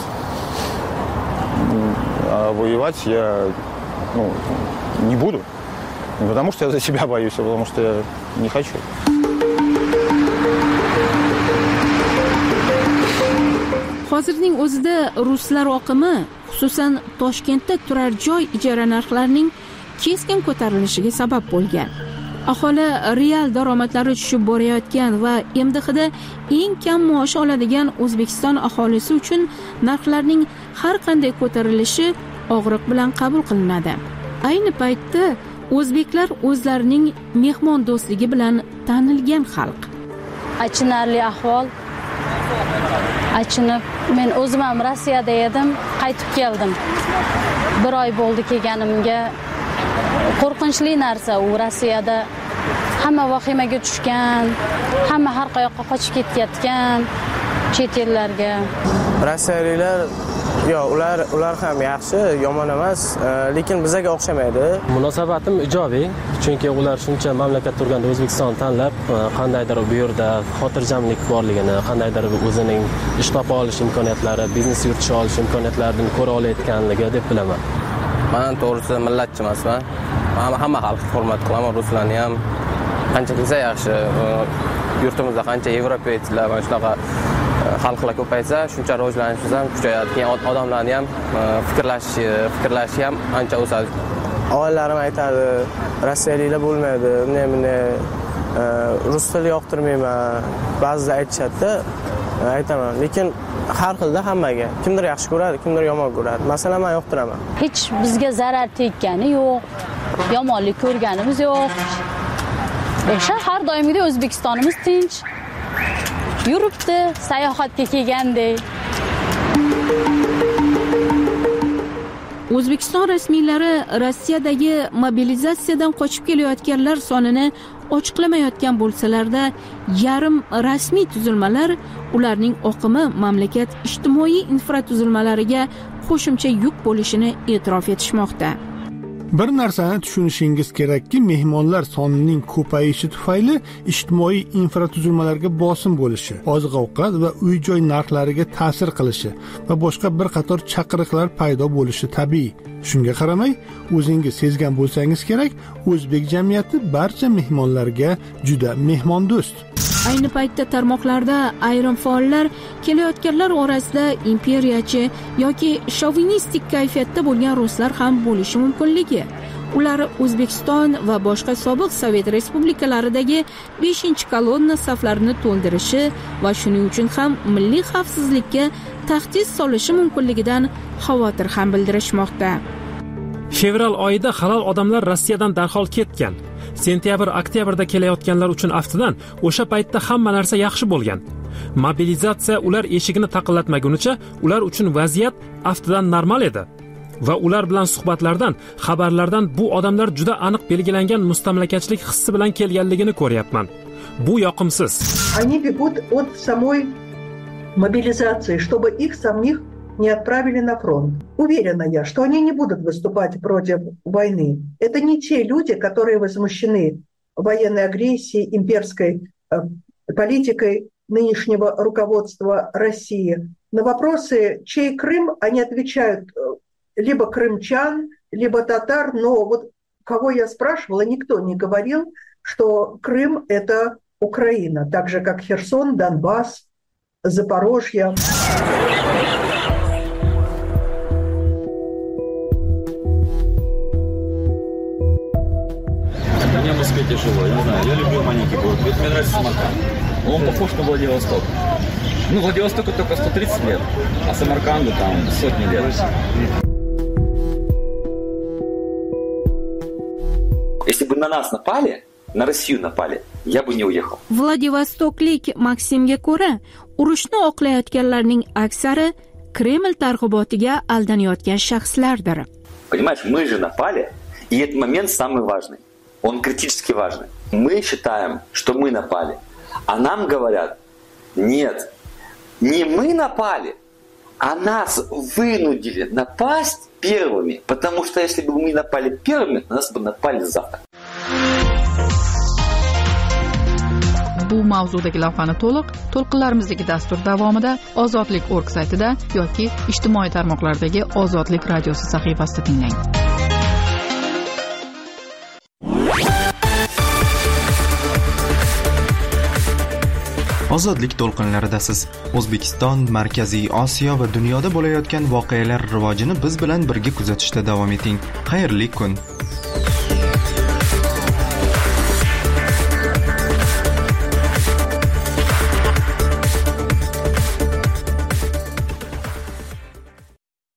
А воевать я ну, не буду. Не потому что я за себя боюсь, а потому что я не хочу. Hozirning o'zida ruslar oqimi, xususan Toshkentda turar joy ijara narxlarining keskin ko'tarilishiga sabab bo'lgan. Aholi real daromadlari tushib borayotgan va M D Hda eng kam maosh oladigan O'zbekiston aholisi uchun narxlarning har qanday ko'tarilishi og'riq bilan qabul qilinadi. Ayni paytda o'zbeklar o'zlarining mehmondo'stligi bilan tanilgan xalq. Achinarli ahvol. Achinib, men o'zim ham Rossiyada edim, qaytib keldim. Bir oy bo'ldi kelganimga. Qo'rqinchli narsa u Rossiyada hamma vahimaga tushgan, hamma har qayoqqa qochib ketayotgan chet ellarga. Rossiyaliklar yo'q, ular ular ham yaxshi, yomon emas, lekin bizga o'xshamaydi. Munosabatim ijobiy, chunki ular shuncha mamlakat turganda O'zbekiston tanlab, qandaydir bu yerda xotirjamlik borligini, qandaydir o'zining ish topa olish imkoniyatlari, biznes yuritish olish imkoniyatlaridan ko'ra olayotganligi deb bilaman. Men to'g'risi millatchi emasman. Men hamma xalqni hurmat qilaman, ruslarni ham. Qancha kelsa yaxshi. Yurtimizda qancha yevropeylar va shunaqa xalqlar ko'paysa, shuncha rivojlanishimiz ham kuchayadi. Keyin odamlarni ham fikrlashi, fikrlashi ham ancha o'sadi. Oilarim aytadi, rossiyaliklar bo'lmaydi, men meni rus tili yoqtirmayman. Ba'zilar aytishadi, aytaman, lekin har xilda hammaga. Kimdir yaxshi ko'radi, kimdir yomon ko'radi. Masalan, men yoqtiraman. Hech bizga zarar teggani yo'q, yomonlik ko'rganimiz yo'q. O'sha har doimgidek O'zbekistonimiz tinch yuribdi, sayohatga kelgandek. O'zbekiston rasmiylari Rossiyadagi mobilizatsiyadan qochib kelayotganlar sonini ochiqlamayotgan bo'lsalarda, yarim rasmiy tuzilmalar ularning oqimi mamlakat ijtimoiy infratuzilmalariga qo'shimcha yuk bo'lishini e'tirof etishmoqda. Bir narsani tushunishingiz kerakki, mehmonlar sonining ko'payishi tufayli ijtimoiy infratuzilmalarga bosim bo'lishi, oziq-ovqat va uy-joy narxlariga ta'sir qilishi va boshqa bir qator chaqiriqlar paydo bo'lishi tabiiy. Shunga qaramay, o'zingiz sezgan bo'lsangiz kerak, o'zbek jamiyati barcha mehmonlarga juda mehmondo'st. Ayni paytda tarmoqlarda ayrim faollar kelayotganlar orasida imperiyachi yoki shovinistik kayfiyatda bo'lgan ruslar ham bo'lishi mumkinligi. Ular O'zbekiston va boshqa sobiq Sovet respublikalaridagi beshinchi kolonna saflarini to'ldirishi va shuning uchun ham milliy xavfsizlikka tahdid solishi mumkinligidan xavotir ham bildirishmoqda. Fevral oyida halol odamlar Rossiyadan darhol ketgan. Sentyabr oktyabrda kelayotganlar uchun aftidan o'sha paytda hamma narsa yaxshi bo'lgan. Mobilizatsiya ular eshigini taqillatmagunicha ular uchun vaziyat aftidan normal edi. Va ular bilan suhbatlardan, xabarlardan bu odamlar juda aniq belgilangan mustamlakachilik hissi bilan kelganligini ko'ryapman. Bu yoqimsiz. Они бегут от самой мобилизации, чтобы их самих не отправили на фронт. Уверена я, что они не будут выступать против войны. Это не те люди, которые возмущены военной агрессией, имперской э, политикой нынешнего руководства России. На вопросы, чей Крым, они отвечают э, либо крымчан, либо татар, но вот кого я спрашивала, никто не говорил, что Крым – это Украина, так же, как Херсон, Донбасс, Запорожье. Мне в Москве тяжело, я не знаю, я люблю маленький город, мне нравится Самарканд. Он похож на Владивосток. Ну, Владивостоку только сто тридцать лет, а Самарканду там сотни лет. Если бы на нас напали, на Россию напали, я бы не уехал. Vladivostoklik Maksimga ko'ra, urushni oqlayotganlarning aksari Kreml targ'ibotiga aldanayotgan shaxslardir. Понимаешь, мы же напали, и этот момент самый важный. Он критически важный. Мы считаем, что мы напали, а нам говорят, нет, не мы напали, а нас вынудили напасть первыми, потому что если бы мы напали первыми, на нас бы напали завтра. Bu mavzudagi lavhani to'liq to'lqinlarimizdagi dastur davomida Ozodlik org saytida yoki ijtimoiy tarmoqlardagi Ozodlik radiosi sahifasida tinglang. Ozodlik to'lqinlaridasiz. O'zbekiston, Markaziy Osiyo va dunyoda bo'layotgan voqealar rivojini biz bilan birga kuzatishda davom eting. Xayrli kun.